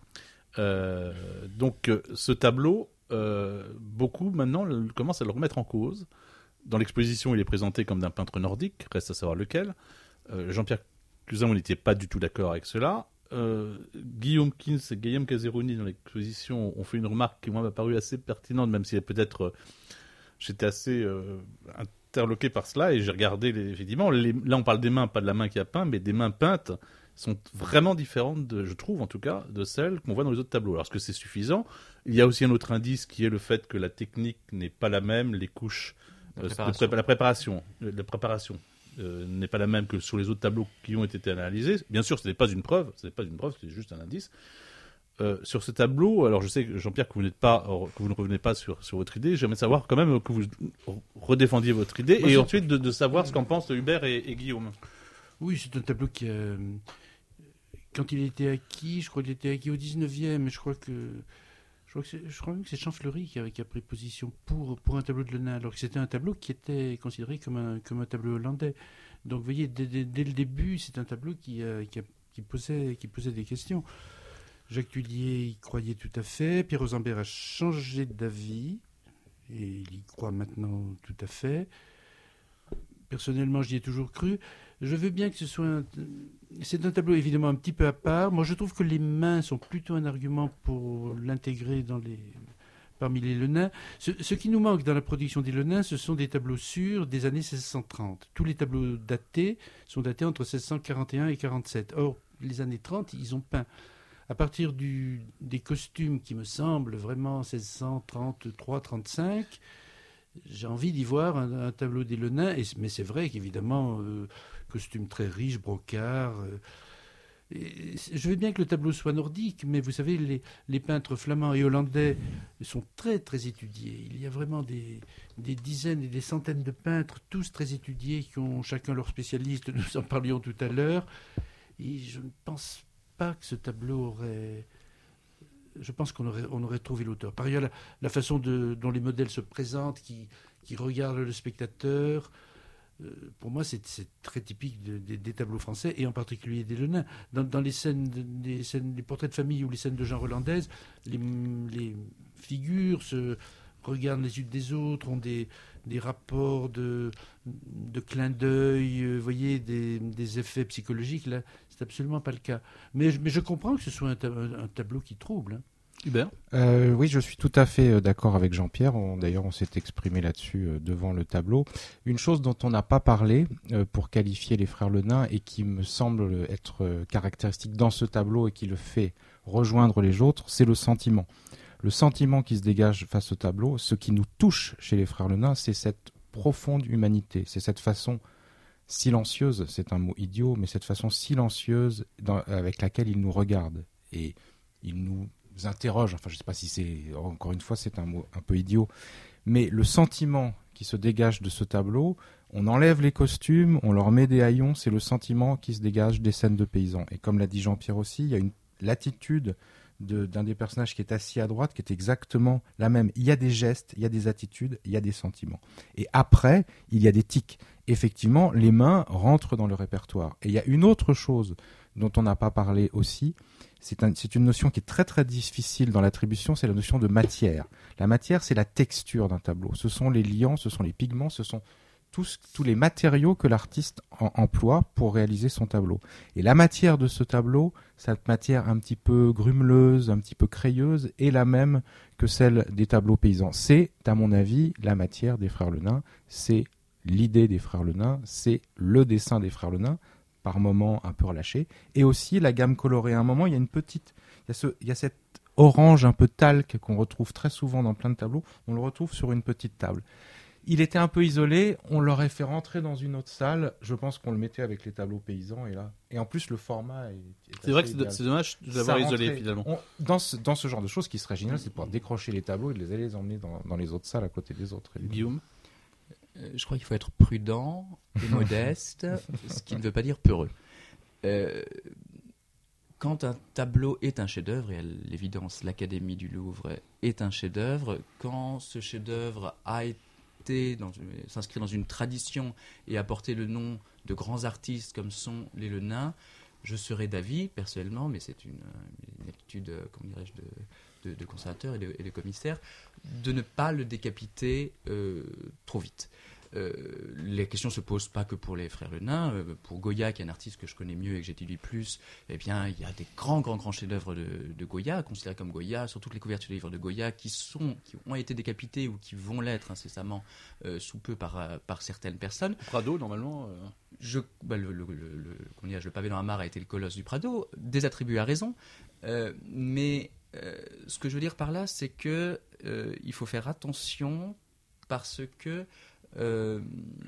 Euh, donc, euh, ce tableau, euh, beaucoup maintenant le- commencent à le remettre en cause dans l'exposition, il est présenté comme d'un peintre nordique, reste à savoir lequel. Euh, Jean-Pierre Cluzin, on n'était pas du tout d'accord avec cela. Euh, Guillaume Kins et Guillaume Caseroni, dans l'exposition, ont fait une remarque qui, moi, m'a paru assez pertinente, même si peut-être euh, j'étais assez euh, interloqué par cela, et j'ai regardé, les, effectivement, les, là on parle des mains, pas de la main qui a peint, mais des mains peintes sont vraiment différentes, de, je trouve en tout cas, de celles qu'on voit dans les autres tableaux. Alors est-ce que c'est suffisant ? Il y a aussi un autre indice qui est le fait que la technique n'est pas la même, les couches, La euh, préparation. de pré- la préparation, euh, la préparation euh, n'est pas la même que sur les autres tableaux qui ont été analysés. Bien sûr, ce n'est pas une preuve, ce n'est pas une preuve, c'est juste un indice. Euh, sur ce tableau, alors je sais que Jean-Pierre que vous n'êtes pas, que vous ne revenez pas sur, sur votre idée. J'aimerais savoir quand même que vous redéfendiez votre idée Moi, et c'est- ensuite de, de savoir ce qu'en pensent Hubert et, et Guillaume. Oui, c'est un tableau qui a... Quand il a été acquis, je crois qu'il était acquis au dix-neuvième, je crois que... Je crois, que c'est, je crois même que c'est Champfleury qui a, qui a pris position pour, pour un tableau de Le Nain, alors que c'était un tableau qui était considéré comme un, comme un tableau hollandais. Donc vous voyez, dès, dès, dès le début, c'est un tableau qui, a, qui, a, qui, posait, qui posait des questions. Jacques Tullier y croyait tout à fait, Pierre Rosenberg a changé d'avis, et il y croit maintenant tout à fait. Personnellement, j'y ai toujours cru. Je veux bien que ce soit un... C'est un tableau évidemment un petit peu à part. Moi, je trouve que les mains sont plutôt un argument pour l'intégrer dans les... parmi les Le Nain. Ce, ce qui nous manque dans la production des Le Nain, ce sont des tableaux sûrs des années seize cent trente. Tous les tableaux datés sont datés entre seize cent quarante et un et quarante-sept. Or, les années trente, ils ont peint. À partir du, des costumes qui me semblent vraiment seize cent trente-trois trente-cinq, j'ai envie d'y voir un, un tableau des Le Nain. Et, mais c'est vrai qu'évidemment, euh, costumes très riches, brocart. Euh, et je veux bien que le tableau soit nordique, mais vous savez, les, les peintres flamands et hollandais sont très très étudiés. Il y a vraiment des, des dizaines et des centaines de peintres, tous très étudiés, qui ont chacun leur spécialiste. Nous en parlions tout à l'heure. Et je ne pense pas que ce tableau aurait... Je pense qu'on aurait, on aurait trouvé l'auteur. Par ailleurs, la, la façon de, dont les modèles se présentent, qui, qui regardent le spectateur, euh, pour moi, c'est, c'est très typique de, de, des tableaux français, et en particulier des Le Nain. Dans, dans les scènes, de, des scènes, des portraits de famille ou les scènes de genre hollandaise, les, les figures se regardent les unes des autres, ont des, des rapports de, de clin d'œil, vous voyez, des, des effets psychologiques. Là, c'est absolument pas le cas. Mais, mais je comprends que ce soit un, ta- un tableau qui trouble. Hein. Hubert ? Euh, oui, je suis tout à fait euh, d'accord avec Jean-Pierre. On- D'ailleurs, on s'est exprimé là-dessus euh, devant le tableau. Une chose dont on n'a pas parlé euh, pour qualifier les frères Le Nain et qui me semble être euh, caractéristique dans ce tableau et qui le fait rejoindre les autres, c'est le sentiment. Le sentiment qui se dégage face au tableau, ce qui nous touche chez les frères Le Nain, c'est cette profonde humanité, c'est cette façon silencieuse, c'est un mot idiot, mais cette façon silencieuse dans, avec laquelle ils nous regardent et ils nous interrogent. Enfin, je ne sais pas si c'est, encore une fois, c'est un mot un peu idiot, mais le sentiment qui se dégage de ce tableau, on enlève les costumes, on leur met des haillons, c'est le sentiment qui se dégage des scènes de paysans. Et comme l'a dit Jean-Pierre aussi, il y a une l'attitude de, d'un des personnages qui est assis à droite qui est exactement la même. Il y a des gestes, il y a des attitudes, il y a des sentiments. Et après, il y a des tics. Effectivement, les mains rentrent dans le répertoire. Et il y a une autre chose dont on n'a pas parlé aussi, c'est, un, c'est une notion qui est très très difficile dans l'attribution, c'est la notion de matière. La matière, c'est la texture d'un tableau. Ce sont les liants, ce sont les pigments, ce sont tous, tous les matériaux que l'artiste en, emploie pour réaliser son tableau. Et la matière de ce tableau, cette matière un petit peu grumeleuse, un petit peu crayeuse, est la même que celle des tableaux paysans. C'est, à mon avis, la matière des frères Le Nain, c'est l'idée des frères Le Nain, c'est le dessin des frères Le Nain, par moments un peu relâché, et aussi la gamme colorée. À un moment, il y a une petite, il y a, ce, il y a cette orange un peu talc qu'on retrouve très souvent dans plein de tableaux, on le retrouve sur une petite table. Il était un peu isolé, on l'aurait fait rentrer dans une autre salle, je pense qu'on le mettait avec les tableaux paysans, et là, et en plus le format est, est C'est vrai que assez c'est, de- idéal. c'est dommage de l'avoir Ça isolé rentrait- finalement. on- dans, ce, dans ce genre de choses, ce qui serait génial, c'est de pouvoir décrocher les tableaux et de les aller les emmener dans, dans les autres salles à côté des autres. évidemment. Guillaume ? Euh, je crois qu'il faut être prudent et modeste, ce qui ne veut pas dire peureux. Euh, quand un tableau est un chef-d'œuvre, et à l'évidence, l'Académie du Louvre est un chef-d'œuvre, quand ce chef-d'œuvre a été dans, s'inscrit dans une tradition et a porté le nom de grands artistes comme sont les Le Nain, je serais d'avis, personnellement, mais c'est une, une attitude, comment dirais-je, de, de, de conservateur et de, et de commissaire, de ne pas le décapiter euh, trop vite. euh, les questions se posent pas que pour les frères Le Nain. Euh, pour Goya, qui est un artiste que je connais mieux et que j'étudie plus, eh bien, il y a des grands, grands, grands chefs-d'œuvre de, de Goya, considérés comme Goya, sur toutes les couvertures des livres de Goya, qui sont, qui ont été décapités ou qui vont l'être incessamment euh, sous peu par, euh, par certaines personnes. Prado, normalement. Euh... Je, bah, le, le, le, le, comment dire, le pavé dans la mare a été le colosse du Prado, des attributs à raison, euh, mais euh, ce que je veux dire par là, c'est que euh, il faut faire attention parce que euh,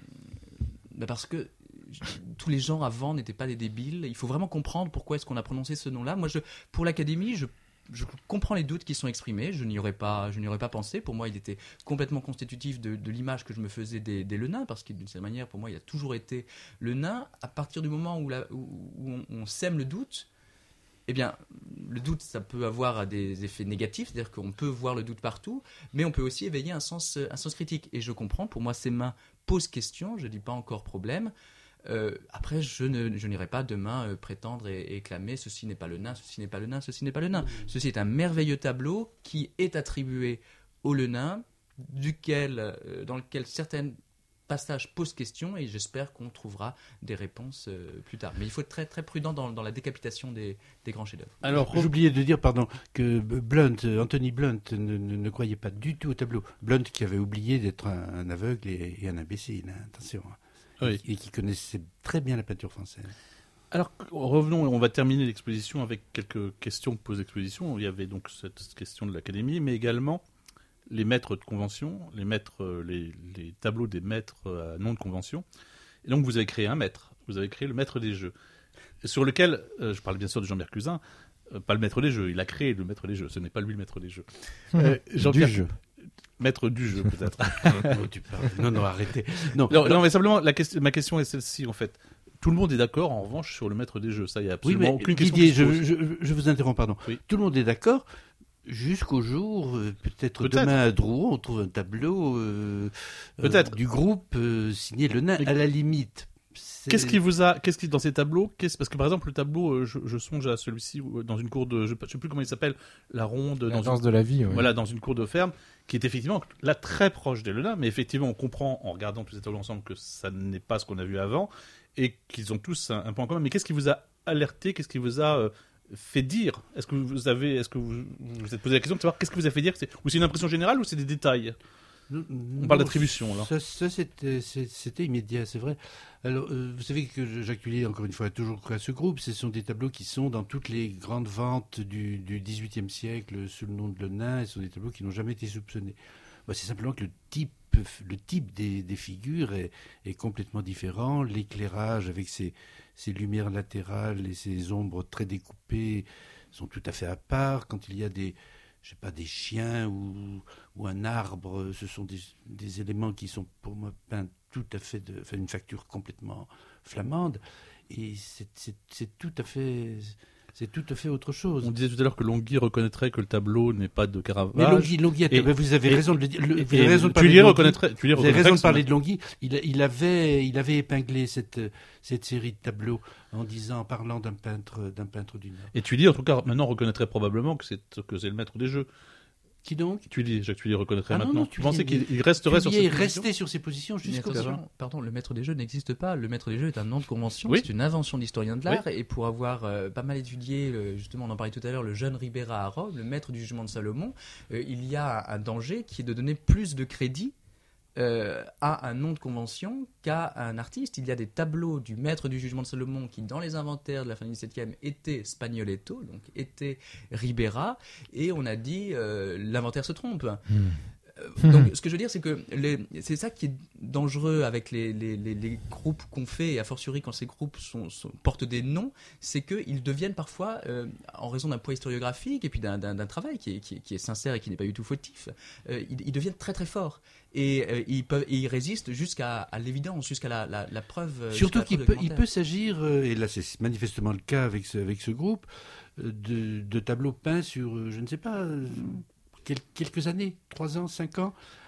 bah parce que tous les gens avant n'étaient pas des débiles. Il faut vraiment comprendre pourquoi est-ce qu'on a prononcé ce nom-là. Moi, je, pour l'Académie, je Je comprends les doutes qui sont exprimés, je n'y aurais pas, je n'y aurais pas pensé. Pour moi, il était complètement constitutif de, de l'image que je me faisais des, des Le Nain, parce que d'une certaine manière, pour moi, il a toujours été Le Nain. À partir du moment où, la, où, où on, on sème le doute, eh bien, le doute, ça peut avoir des effets négatifs, c'est-à-dire qu'on peut voir le doute partout, mais on peut aussi éveiller un sens, un sens critique. Et je comprends, pour moi, ces mains posent question, je ne dis pas encore problème. Euh, après, je, ne, je n'irai pas demain euh, prétendre et, et clamer ceci n'est pas Le Nain, ceci n'est pas Le Nain, ceci n'est pas Le Nain. Ceci est un merveilleux tableau qui est attribué au Le Nain, duquel, euh, dans lequel certains passages posent question, et j'espère qu'on trouvera des réponses euh, plus tard. Mais il faut être très, très prudent dans, dans la décapitation des, des grands chefs-d'œuvre. Alors, j'oubliais de dire, pardon, que Blunt, Anthony Blunt ne, ne, ne croyait pas du tout au tableau. Blunt qui avait oublié d'être un, un aveugle et, et un imbécile, hein, attention. Oui. Et qui connaissait très bien la peinture française. Alors, revenons, on va terminer l'exposition avec quelques questions posées l'exposition. Il y avait donc cette question de l'Académie, mais également les maîtres de convention, les, maîtres, les, les tableaux des maîtres à nom de convention. Et donc, vous avez créé un maître. Vous avez créé le maître des jeux, sur lequel, euh, je parle bien sûr de Jean-Pierre Cusin, euh, pas le maître des jeux, il a créé le maître des jeux, ce n'est pas lui le maître des jeux. Euh, Jean-Pierre du jeu. Maître du jeu, peut-être. Oh, tu parles. Non, non, arrêtez. Non, non, non mais simplement, la question, ma question est celle-ci, en fait. Tout le monde est d'accord, en revanche, sur le maître des jeux. Ça, il n'y a absolument oui, mais aucune Didier, question. Je, je, je vous interromps, pardon. Oui. Tout le monde est d'accord jusqu'au jour, euh, peut-être, peut-être demain à Drouot, on trouve un tableau euh, peut-être. Euh, du groupe euh, signé Le Nain, mais... à la limite. C'est... Qu'est-ce qui vous a, qu'est-ce qui dans ces tableaux, qu'est-ce... parce que par exemple le tableau, je, je songe à celui-ci dans une cour de, je ne sais plus comment il s'appelle, la ronde, la dans danse une... de la vie, oui. Voilà, dans une cour de ferme, qui est effectivement là très proche des Le Nain, mais effectivement on comprend en regardant tous ces tableaux ensemble que ça n'est pas ce qu'on a vu avant et qu'ils ont tous un, un point en commun. Mais qu'est-ce qui vous a alerté, qu'est-ce qui vous a euh, fait dire, est-ce que vous avez, est-ce que vous vous êtes posé la question de savoir qu'est-ce qui vous a fait dire, c'est... ou c'est une impression générale ou c'est des détails? Non, on parle d'attribution là. Ça, ça c'était, c'était immédiat, c'est vrai. Alors, euh, vous savez que Jacques Tullier, encore une fois, a toujours cru à ce groupe. Ce sont des tableaux qui sont dans toutes les grandes ventes du, du dix-huitième siècle sous le nom de Le Nain. Et ce sont des tableaux qui n'ont jamais été soupçonnés. Bah, c'est simplement que le type, le type des, des figures est, est complètement différent. L'éclairage avec ses, ses lumières latérales et ses ombres très découpées sont tout à fait à part. Quand il y a des... je sais pas, des chiens ou, ou un arbre, ce sont des, des éléments qui sont pour moi peints tout à fait, de, enfin une facture complètement flamande, et c'est, c'est, c'est tout à fait, c'est tout à fait autre chose. On disait tout à l'heure que Longhi reconnaîtrait que le tableau n'est pas de Caravage. Mais Longhi, Longhi et, vous avez et, raison de le dire. Le, vous avez raison de parler de Longhi. Reconnaîtrait, tu vous avez raison de parler de Longhi. Il, il avait, il avait épinglé cette, cette série de tableaux en disant, en parlant d'un peintre, d'un peintre du Nord. Et Tullier, en tout cas, maintenant reconnaîtrait probablement que c'est que c'est le maître des jeux. Qui donc? Tullier, Jacques Tullier reconnaîtrait ah maintenant. Non, non, tu pensais qu'il resterait sur ses positions? resté sur ses positions jusqu'au bout. Pardon, le maître des jeux n'existe pas. Le maître des jeux est un nom de convention. Oui. C'est une invention d'historien de l'art. Oui. Et pour avoir euh, pas mal étudié, euh, justement, on en parlait tout à l'heure, le jeune Ribera à Rome, le maître du jugement de Salomon, euh, il y a un danger qui est de donner plus de crédit Euh, à un nom de convention qu'à un artiste. Il y a des tableaux du maître du jugement de Salomon qui, dans les inventaires de la fin du dix-septième, étaient Spagnoletto, donc étaient Ribera, et on a dit euh, l'inventaire se trompe. Mmh. Euh, donc, ce que je veux dire, c'est que les, c'est ça qui est dangereux avec les, les, les, les groupes qu'on fait, et a fortiori quand ces groupes sont, sont, portent des noms, c'est qu'ils deviennent parfois, euh, en raison d'un poids historiographique et puis d'un, d'un, d'un travail qui est, qui, est, qui est sincère et qui n'est pas du tout fautif, euh, ils, ils deviennent très très forts. Et, euh, ils peuvent, et ils résistent jusqu'à à l'évidence, jusqu'à la, la, la preuve. Surtout la qu'il preuve peut, il peut s'agir, euh, et là c'est manifestement le cas avec ce, avec ce groupe, euh, de, de tableaux peints sur, euh, je ne sais pas, euh, quel, quelques années, trois ans, cinq ans,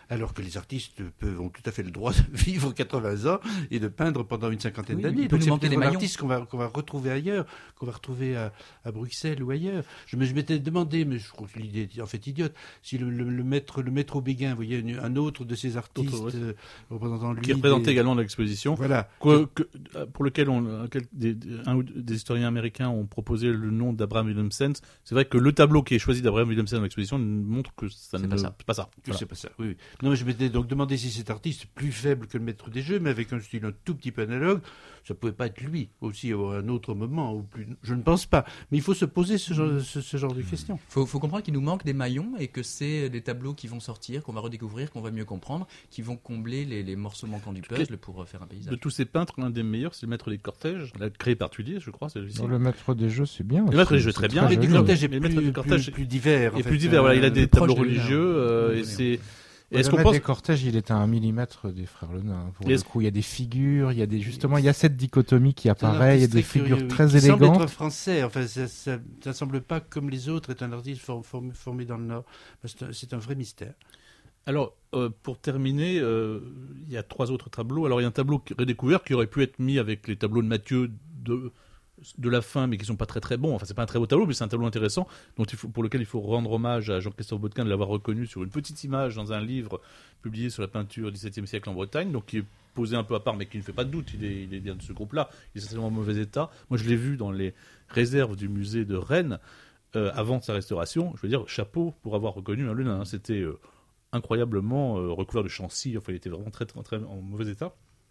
alors que les artistes peuvent, ont tout à fait le droit de vivre quatre-vingts ans et de peindre pendant une cinquantaine Oui, d'années. il peut Donc nous c'est manquer peut-être des un maillons. artiste qu'on va, qu'on va retrouver ailleurs, qu'on va retrouver à, à Bruxelles ou ailleurs. Je, me, je m'étais demandé, mais je trouve que l'idée est en fait idiote, si le, le, le maître, le maître au Béguin, vous voyez, une- un autre de ces artistes Autre, ouais. euh, représentant lui Qui représentait des- également l'exposition, Voilà. que- que- pour lequel on, quel- des, des- un ou deux- des historiens américains ont proposé le nom d'Abraham Williamson. C'est vrai que le tableau qui est choisi d'Abraham Williamson dans l'exposition montre que ça C'est ne pas ça. pas ça. Que Voilà. c'est pas ça, oui, oui. Non, mais je m'étais donc demandé si cet artiste, plus faible que le maître des jeux, mais avec un style un tout petit peu analogue, ça pouvait pas être lui aussi à un autre moment. Ou plus... Je ne pense pas. Mais il faut se poser ce genre, ce, ce genre de questions. Il faut, faut comprendre qu'il nous manque des maillons et que c'est des tableaux qui vont sortir, qu'on va redécouvrir, qu'on va mieux comprendre, qui vont combler les, les morceaux manquants du puzzle pour euh, faire un De paysage. tous ces peintres, l'un des meilleurs, c'est le maître des cortèges, créé par Tullier, je crois, c'est celui-ci. Dans le maître des jeux, c'est bien. Le maître des aussi, jeux, c'est très bien. Oui, Oui, du joli. cortège est Mais plus, le maître du plus- cortège plus divers. en Et fait. plus divers, voilà, il a Euh, des le proche tableaux de Léonard. religieux, euh, Oui, et oui. c'est. Ouais, Est-ce le qu'on maître pense des cortèges, il est à un millimètre des frères Le Nain. Pour Et le est-ce- coup, il y a des figures, il y a des justement, il y a cette dichotomie qui C'est un apparaît, il y a artiste des très figures curieux, très qui semble élégantes. être français. Enfin, ça, ça, ça semble pas comme les autres. Est un artiste for- formé, formé dans le Nord. C'est un, c'est un vrai mystère. Alors, euh, pour terminer, euh, il y a trois autres tableaux. Alors, il y a un tableau qui- redécouvert qui aurait pu être mis avec les tableaux de Mathieu de, de la fin, mais qui sont pas très très bons. Enfin, c'est pas un très beau tableau, mais c'est un tableau intéressant, dont il faut, pour lequel il faut rendre hommage à Jean-Christophe Baudequin de l'avoir reconnu sur une petite image dans un livre publié sur la peinture du dix-septième siècle en Bretagne, donc qui est posé un peu à part, mais qui ne fait pas de doute. Il est, il est bien de ce groupe-là. Il est certainement en mauvais état. Moi, je l'ai vu dans les réserves du musée de Rennes euh, avant sa restauration. Je veux dire, chapeau pour avoir reconnu un Le Nain. Hein. C'était euh, incroyablement euh, recouvert de chantilly. Enfin, il était vraiment très, très, très en mauvais état.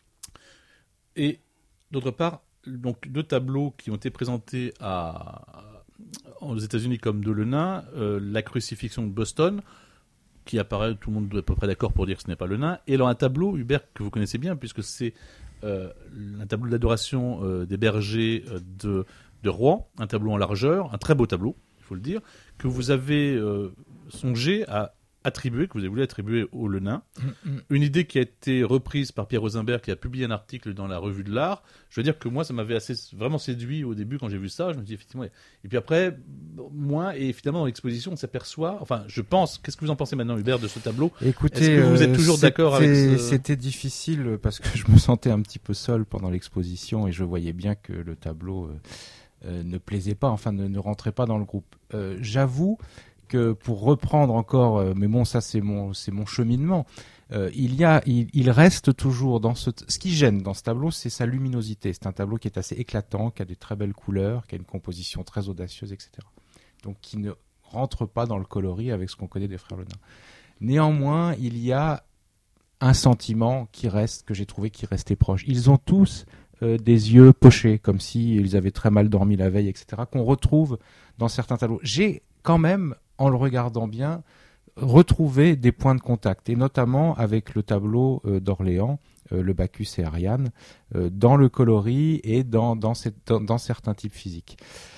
Et d'autre part, donc deux tableaux qui ont été présentés à, aux États-Unis comme de Le Nain, euh, la crucifixion de Boston, qui apparaît, tout le monde est à peu près d'accord pour dire que ce n'est pas Le Nain, et alors un tableau, Hubert, que vous connaissez bien, puisque c'est euh, un tableau d'adoration euh, des bergers euh, de, de Rouen, un tableau en largeur, un très beau tableau, il faut le dire, que vous avez euh, songé à attribuer, que vous avez voulu attribuer au Le Nain. Une idée qui a été reprise par Pierre Rosenberg, qui a publié un article dans la Revue de l'Art. Je veux dire que moi, ça m'avait assez vraiment séduit au début quand j'ai vu ça. Je me dis effectivement. Et puis après, moins. Et finalement, dans l'exposition, on s'aperçoit. Enfin, je pense. Qu'est-ce que vous en pensez maintenant, Hubert, de ce tableau? Écoutez, Est-ce que vous êtes euh, toujours d'accord avec c'était- ce- C'était difficile parce que je me sentais un petit peu seul pendant l'exposition et je voyais bien que le tableau euh, euh, ne plaisait pas, enfin ne, ne rentrait pas dans le groupe. Euh, J'avoue que pour reprendre encore, euh, mais bon, ça c'est mon, c'est mon cheminement. Euh, il y a, il, il reste toujours dans ce, ce qui gêne dans ce tableau, c'est sa luminosité. C'est un tableau qui est assez éclatant, qui a des très belles couleurs, qui a une composition très audacieuse, et cetera. Donc qui ne rentre pas dans le coloris avec ce qu'on connaît des frères Le Nain. Néanmoins, il y a un sentiment qui reste, que j'ai trouvé qui restait proche. Ils ont tous euh, des yeux pochés, comme si ils avaient très mal dormi la veille, et cetera, qu'on retrouve dans certains tableaux. J'ai quand même, en le regardant bien, retrouvé des points de contact, et notamment avec le tableau euh, d'Orléans, euh, le Bacchus et Ariane, euh, dans le coloris et dans, dans, cette, dans, dans certains types physiques.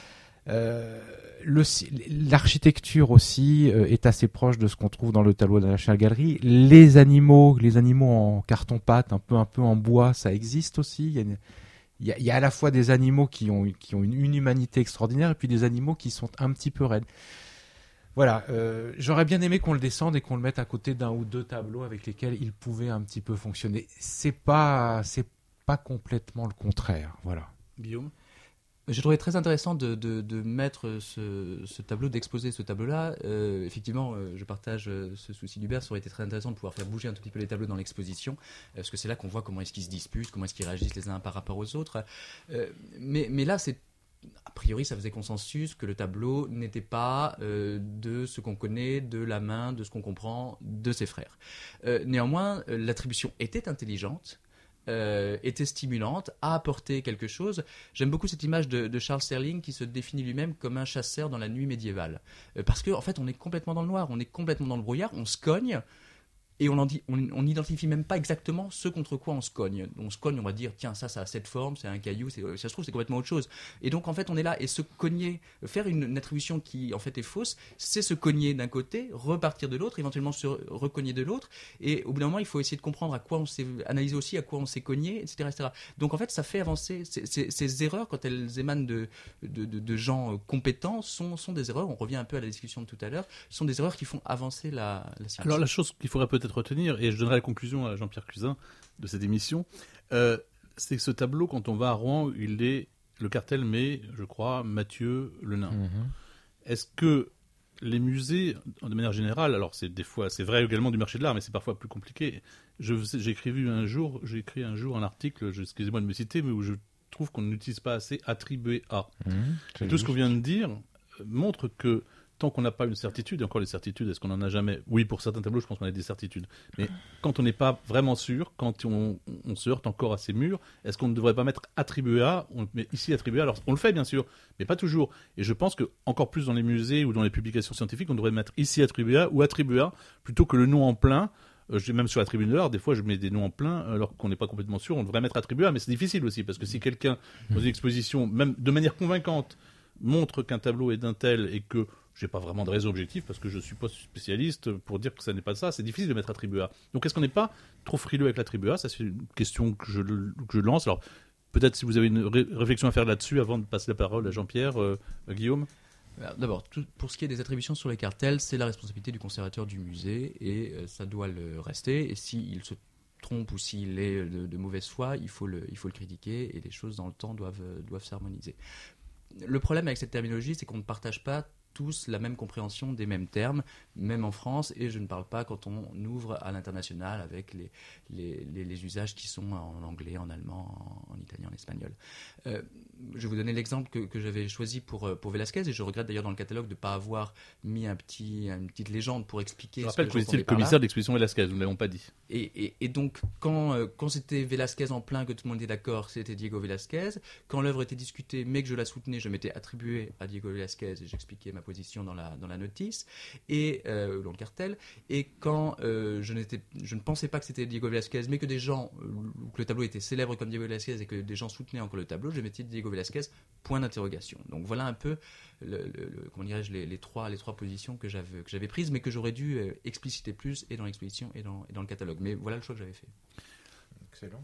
Euh, le, l'architecture aussi euh, est assez proche de ce qu'on trouve dans le tableau de la National Gallery. Les animaux, les animaux en carton-pâte, un peu, un peu en bois, ça existe aussi. Il y a, une, il y a, il y a à la fois des animaux qui ont, qui ont une, une humanité extraordinaire et puis des animaux qui sont un petit peu raides. Voilà, euh, j'aurais bien aimé qu'on le descende et qu'on le mette à côté d'un ou deux tableaux avec lesquels il pouvait un petit peu fonctionner. C'est pas, c'est pas complètement le contraire, voilà. Guillaume? Je trouvais très intéressant de, de, de mettre ce, ce tableau, d'exposer ce tableau-là. Euh, effectivement, euh, je partage euh, ce souci d'Hubert. Ça aurait été très intéressant de pouvoir faire bouger un tout petit peu les tableaux dans l'exposition, euh, parce que c'est là qu'on voit comment est-ce qu'ils se disputent, comment est-ce qu'ils réagissent les uns par rapport aux autres. Euh, mais, mais là, c'est a priori, ça faisait consensus que le tableau n'était pas euh, de ce qu'on connaît, de la main, de ce qu'on comprend de ses frères. Euh, néanmoins, euh, l'attribution était intelligente. Euh, était stimulante, a apporté quelque chose. J'aime beaucoup cette image de, de Charles Sterling qui se définit lui-même comme un chasseur dans la nuit médiévale. Euh, parce qu'en en fait, on est complètement dans le noir, on est complètement dans le brouillard, on se cogne, et on n'identifie même pas exactement ce contre quoi on se cogne. On se cogne, on va dire, tiens, ça, ça a cette forme, c'est un caillou, c'est, ça se trouve, c'est complètement autre chose. Et donc, en fait, on est là, et se cogner, faire une, une attribution qui, en fait, est fausse, c'est se cogner d'un côté, repartir de l'autre, éventuellement se recogner de l'autre, et au bout d'un moment, il faut essayer de comprendre à quoi on s'est, analyser aussi à quoi on s'est cogné, et cetera, et cetera. Donc, en fait, ça fait avancer, ces, ces, ces erreurs, quand elles émanent de, de, de, de gens compétents, sont, sont des erreurs, on revient un peu à la discussion de tout à l'heure, sont des erreurs qui font avancer la, la science. Alors, la chose qu'il faudrait peut-être peut-être retenir, et je donnerai la conclusion à Jean-Pierre Cusin de cette émission, euh, c'est que ce tableau, quand on va à Rouen, il est, le cartel met, je crois, Mathieu Le Nain. Mm-hmm. Est-ce que les musées, de manière générale, alors c'est des fois, c'est vrai également du marché de l'art, mais c'est parfois plus compliqué. Je, j'ai écrit un jour, j'ai écrit un jour un article, je, excusez-moi de me citer, mais où je trouve qu'on n'utilise pas assez attribué à. Mmh, et tout ce qu'on vient de dire montre que tant qu'on n'a pas une certitude, et encore les certitudes, est-ce qu'on en a jamais ? Oui, pour certains tableaux, je pense qu'on a des certitudes. Mais quand on n'est pas vraiment sûr, quand on, on se heurte encore à ces murs, est-ce qu'on ne devrait pas mettre attribué à ? On met ici attribué à. Alors, on le fait bien sûr, mais pas toujours. Et je pense que encore plus dans les musées ou dans les publications scientifiques, on devrait mettre ici attribué à ou attribué à plutôt que le nom en plein. Euh, même sur la tribune de l'art, des fois je mets des noms en plein alors qu'on n'est pas complètement sûr. On devrait mettre attribué à, mais c'est difficile aussi parce que si quelqu'un dans une exposition, même de manière convaincante, montre qu'un tableau est d'un tel et que j'ai pas vraiment de raison objective parce que je suis pas spécialiste pour dire que ça n'est pas ça, c'est difficile de mettre attribué à. Donc est-ce qu'on n'est pas trop frileux avec l'attribué à ? Ça c'est une question que je, que je lance. Alors peut-être si vous avez une ré- réflexion à faire là-dessus avant de passer la parole à Jean-Pierre, euh, à Guillaume. D'abord, tout, pour ce qui est des attributions sur les cartels, c'est la responsabilité du conservateur du musée et euh, ça doit le rester. Et s'il se trompe ou s'il est de, de mauvaise foi, il faut, le, il faut le critiquer et les choses dans le temps doivent, doivent s'harmoniser. Le problème avec cette terminologie, c'est qu'on ne partage pas tous la même compréhension des mêmes termes, même en France, et je ne parle pas quand on ouvre à l'international avec les, les, les, les usages qui sont en anglais, en allemand, en, en italien, en espagnol. Euh, je vais vous donner l'exemple que, que j'avais choisi pour, pour Velasquez, et je regrette d'ailleurs dans le catalogue de ne pas avoir mis un petit, une petite légende pour expliquer. Je rappelle que, que vous étiez le commissaire de l'exposition Velasquez, nous ne l'avons pas dit. Et, et, et donc, quand, euh, quand c'était Velasquez en plein, que tout le monde était d'accord, c'était Diego Velasquez. Quand l'œuvre était discutée, mais que je la soutenais, je m'étais attribué à Diego Velasquez et j'expliquais ma position dans la, dans la notice, et euh, dans le cartel. Et quand euh, je, n'étais, je ne pensais pas que c'était Diego Velasquez, mais que des gens, euh, que le tableau était célèbre comme Diego Velasquez et que des gens soutenaient encore le tableau, je mettais Diego Velasquez, point d'interrogation. Donc voilà un peu le, le, le, comment dirais-je, les, les, trois, les trois positions que j'avais, que j'avais prises, mais que j'aurais dû euh, expliciter plus et dans l'exposition et dans, et dans le catalogue. Mais voilà le choix que j'avais fait. Excellent.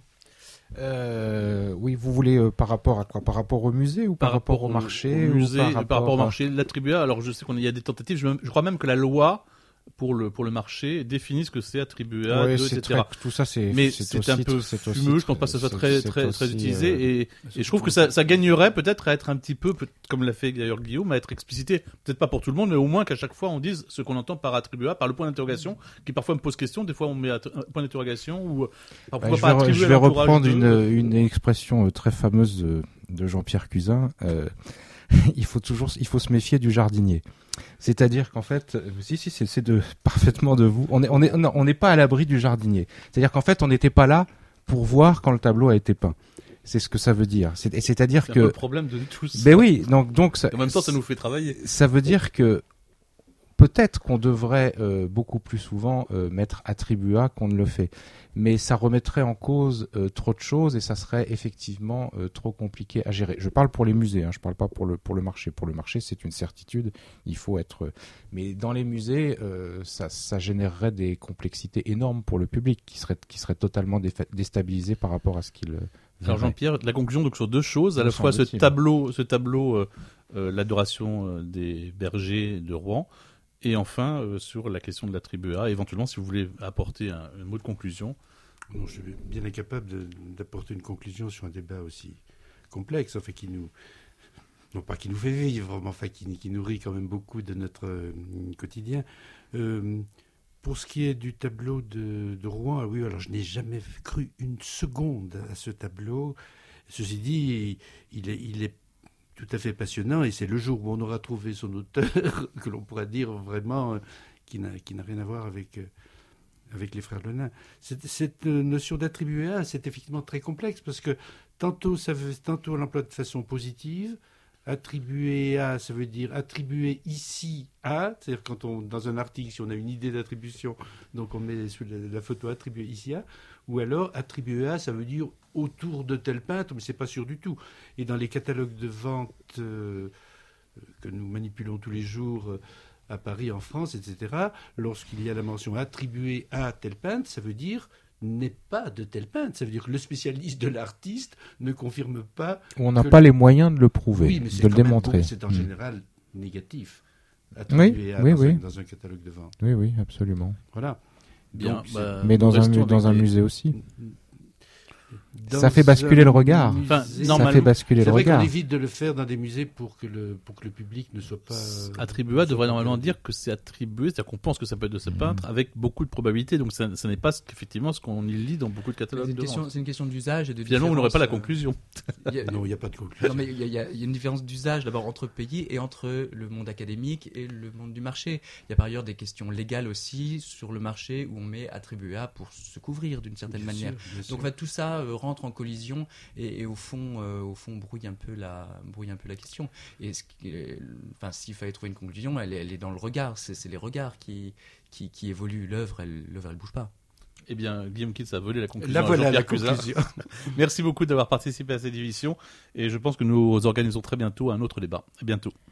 Euh, oui, vous voulez euh, par rapport à quoi ? Par rapport au musée ou par, par rapport, rapport au marché au musée, ou par, rapport par rapport au marché, l'attribué. Alors je sais qu'il y a des tentatives. Je, je crois même que la loi pour le pour le marché définit ce que c'est attribué à, ouais, de, c'est et cetera. Très, tout ça, c'est mais c'est, c'est aussi, un peu c'est fumeux. aussi, je pense pas que ça soit très c'est, très c'est très aussi, utilisé. Euh, et, et je trouve que ça, ça gagnerait peut-être à être un petit peu, comme l'a fait d'ailleurs Guillaume, à être explicité. Peut-être pas pour tout le monde, mais au moins qu'à chaque fois on dise ce qu'on entend par attribué à, par le point d'interrogation, qui parfois me pose question. Des fois on met un point d'interrogation ou bah, pourquoi pas attribuer. Je vais reprendre une de... une expression très fameuse de, de Jean-Pierre Cusin. Euh, il faut toujours, il faut se méfier du jardinier. C'est-à-dire qu'en fait, si, si, c'est, c'est de, parfaitement de vous. On est, on est, non, on n'est pas à l'abri du jardinier. C'est-à-dire qu'en fait, on n'était pas là pour voir quand le tableau a été peint. C'est ce que ça veut dire. C'est, c'est-à-dire c'est que. C'est le problème de tous. Ben oui, donc, donc ça. En même temps, ça nous fait travailler. Ça veut dire que peut-être qu'on devrait euh, beaucoup plus souvent euh, mettre attribué à qu'on ne le fait. Mais ça remettrait en cause euh, trop de choses et ça serait effectivement euh, trop compliqué à gérer. Je parle pour les musées, hein, je parle pas pour le pour le marché. Pour le marché, c'est une certitude, il faut être. Mais dans les musées, euh, ça, ça générerait des complexités énormes pour le public qui serait qui serait totalement défa- déstabilisé par rapport à ce qu'il. Alors Jean-Pierre, la conclusion donc sur deux choses, à la fois ce tableau, ce tableau, euh, euh, l'adoration euh, des bergers de Rouen. Et enfin, euh, sur la question de l'attribué à, éventuellement, si vous voulez apporter un, un mot de conclusion. Non, je suis bien incapable de, d'apporter une conclusion sur un débat aussi complexe, enfin qui nous, non pas qui nous fait vivre, mais enfin qui, qui nourrit quand même beaucoup de notre euh, quotidien. Euh, pour ce qui est du tableau de, de Rouen, oui, alors je n'ai jamais cru une seconde à ce tableau. Ceci dit, il, il est, il est tout à fait passionnant et c'est le jour où on aura trouvé son auteur que l'on pourra dire vraiment euh, qui, n'a, qui n'a rien à voir avec, euh, avec les frères Le Nain. Cette, cette notion d'attribué à, c'est effectivement très complexe parce que tantôt, ça veut, tantôt on l'emploie de façon positive. Attribuer à, ça veut dire attribuer ici à, c'est-à-dire quand on, dans un article, si on a une idée d'attribution, donc on met sur la, la photo attribuer ici à, ou alors attribuer à, ça veut dire autour de tel peintre, mais c'est pas sûr du tout. Et dans les catalogues de vente euh, que nous manipulons tous les jours euh, à Paris, en France, et cetera, lorsqu'il y a la mention attribuer à tel peintre, ça veut dire n'est pas de tel peintre. Ça veut dire que le spécialiste de l'artiste ne confirme pas... On n'a pas le... les moyens de le prouver, oui, mais c'est de le démontrer. Beau, c'est en mmh. général négatif. Oui, à oui, dans, oui. Un, dans un catalogue de vente. Oui, oui, absolument. Voilà. Bien, Donc, bah, Mais dans un, restons mu- dans un avec des- musée aussi. Dans Ça fait basculer un le regard. musée- Enfin, Ça normalement, fait basculer C'est le vrai qu'on regard. évite de le faire dans des musées pour que le, pour que le public ne soit pas... euh, Attribuat ne devrait soit pas normalement perdu. dire que c'est attribué, c'est-à-dire qu'on pense que ça peut être de ce Mhm. peintre avec beaucoup de probabilité. Donc ça, ça n'est pas ce qu'effectivement ce qu'on y lit dans beaucoup de C'est catalogues une de question, vente. c'est une question d'usage et de Finalement, vous n'aurez pas la différence, euh, conclusion. il y a- Non, il n'y a pas de conclusion. Non, mais il y, a- il y a il y a une différence d'usage d'abord entre pays et entre le monde académique et le monde du marché. Il y a par ailleurs des questions légales aussi sur le marché où on met attribuat pour se couvrir d'une certaine Bien sûr, manière. bien sûr. Donc bah, tout ça euh, rentre en collision et, et au fond, euh, au fond brouille un peu la, brouille un peu la question. Et ce qui est- enfin, s'il fallait trouver une conclusion, elle, est- elle est dans le regard. C'est, c'est les regards qui, qui, qui évoluent. L'œuvre, elle, l'œuvre, elle bouge pas. Eh bien, Guillaume Kitz a volé la conclusion. Là à voilà la Jean-Pierre Cusin. conclusion. Merci beaucoup d'avoir participé à cette émission et je pense que nous organiserons très bientôt un autre débat. À bientôt.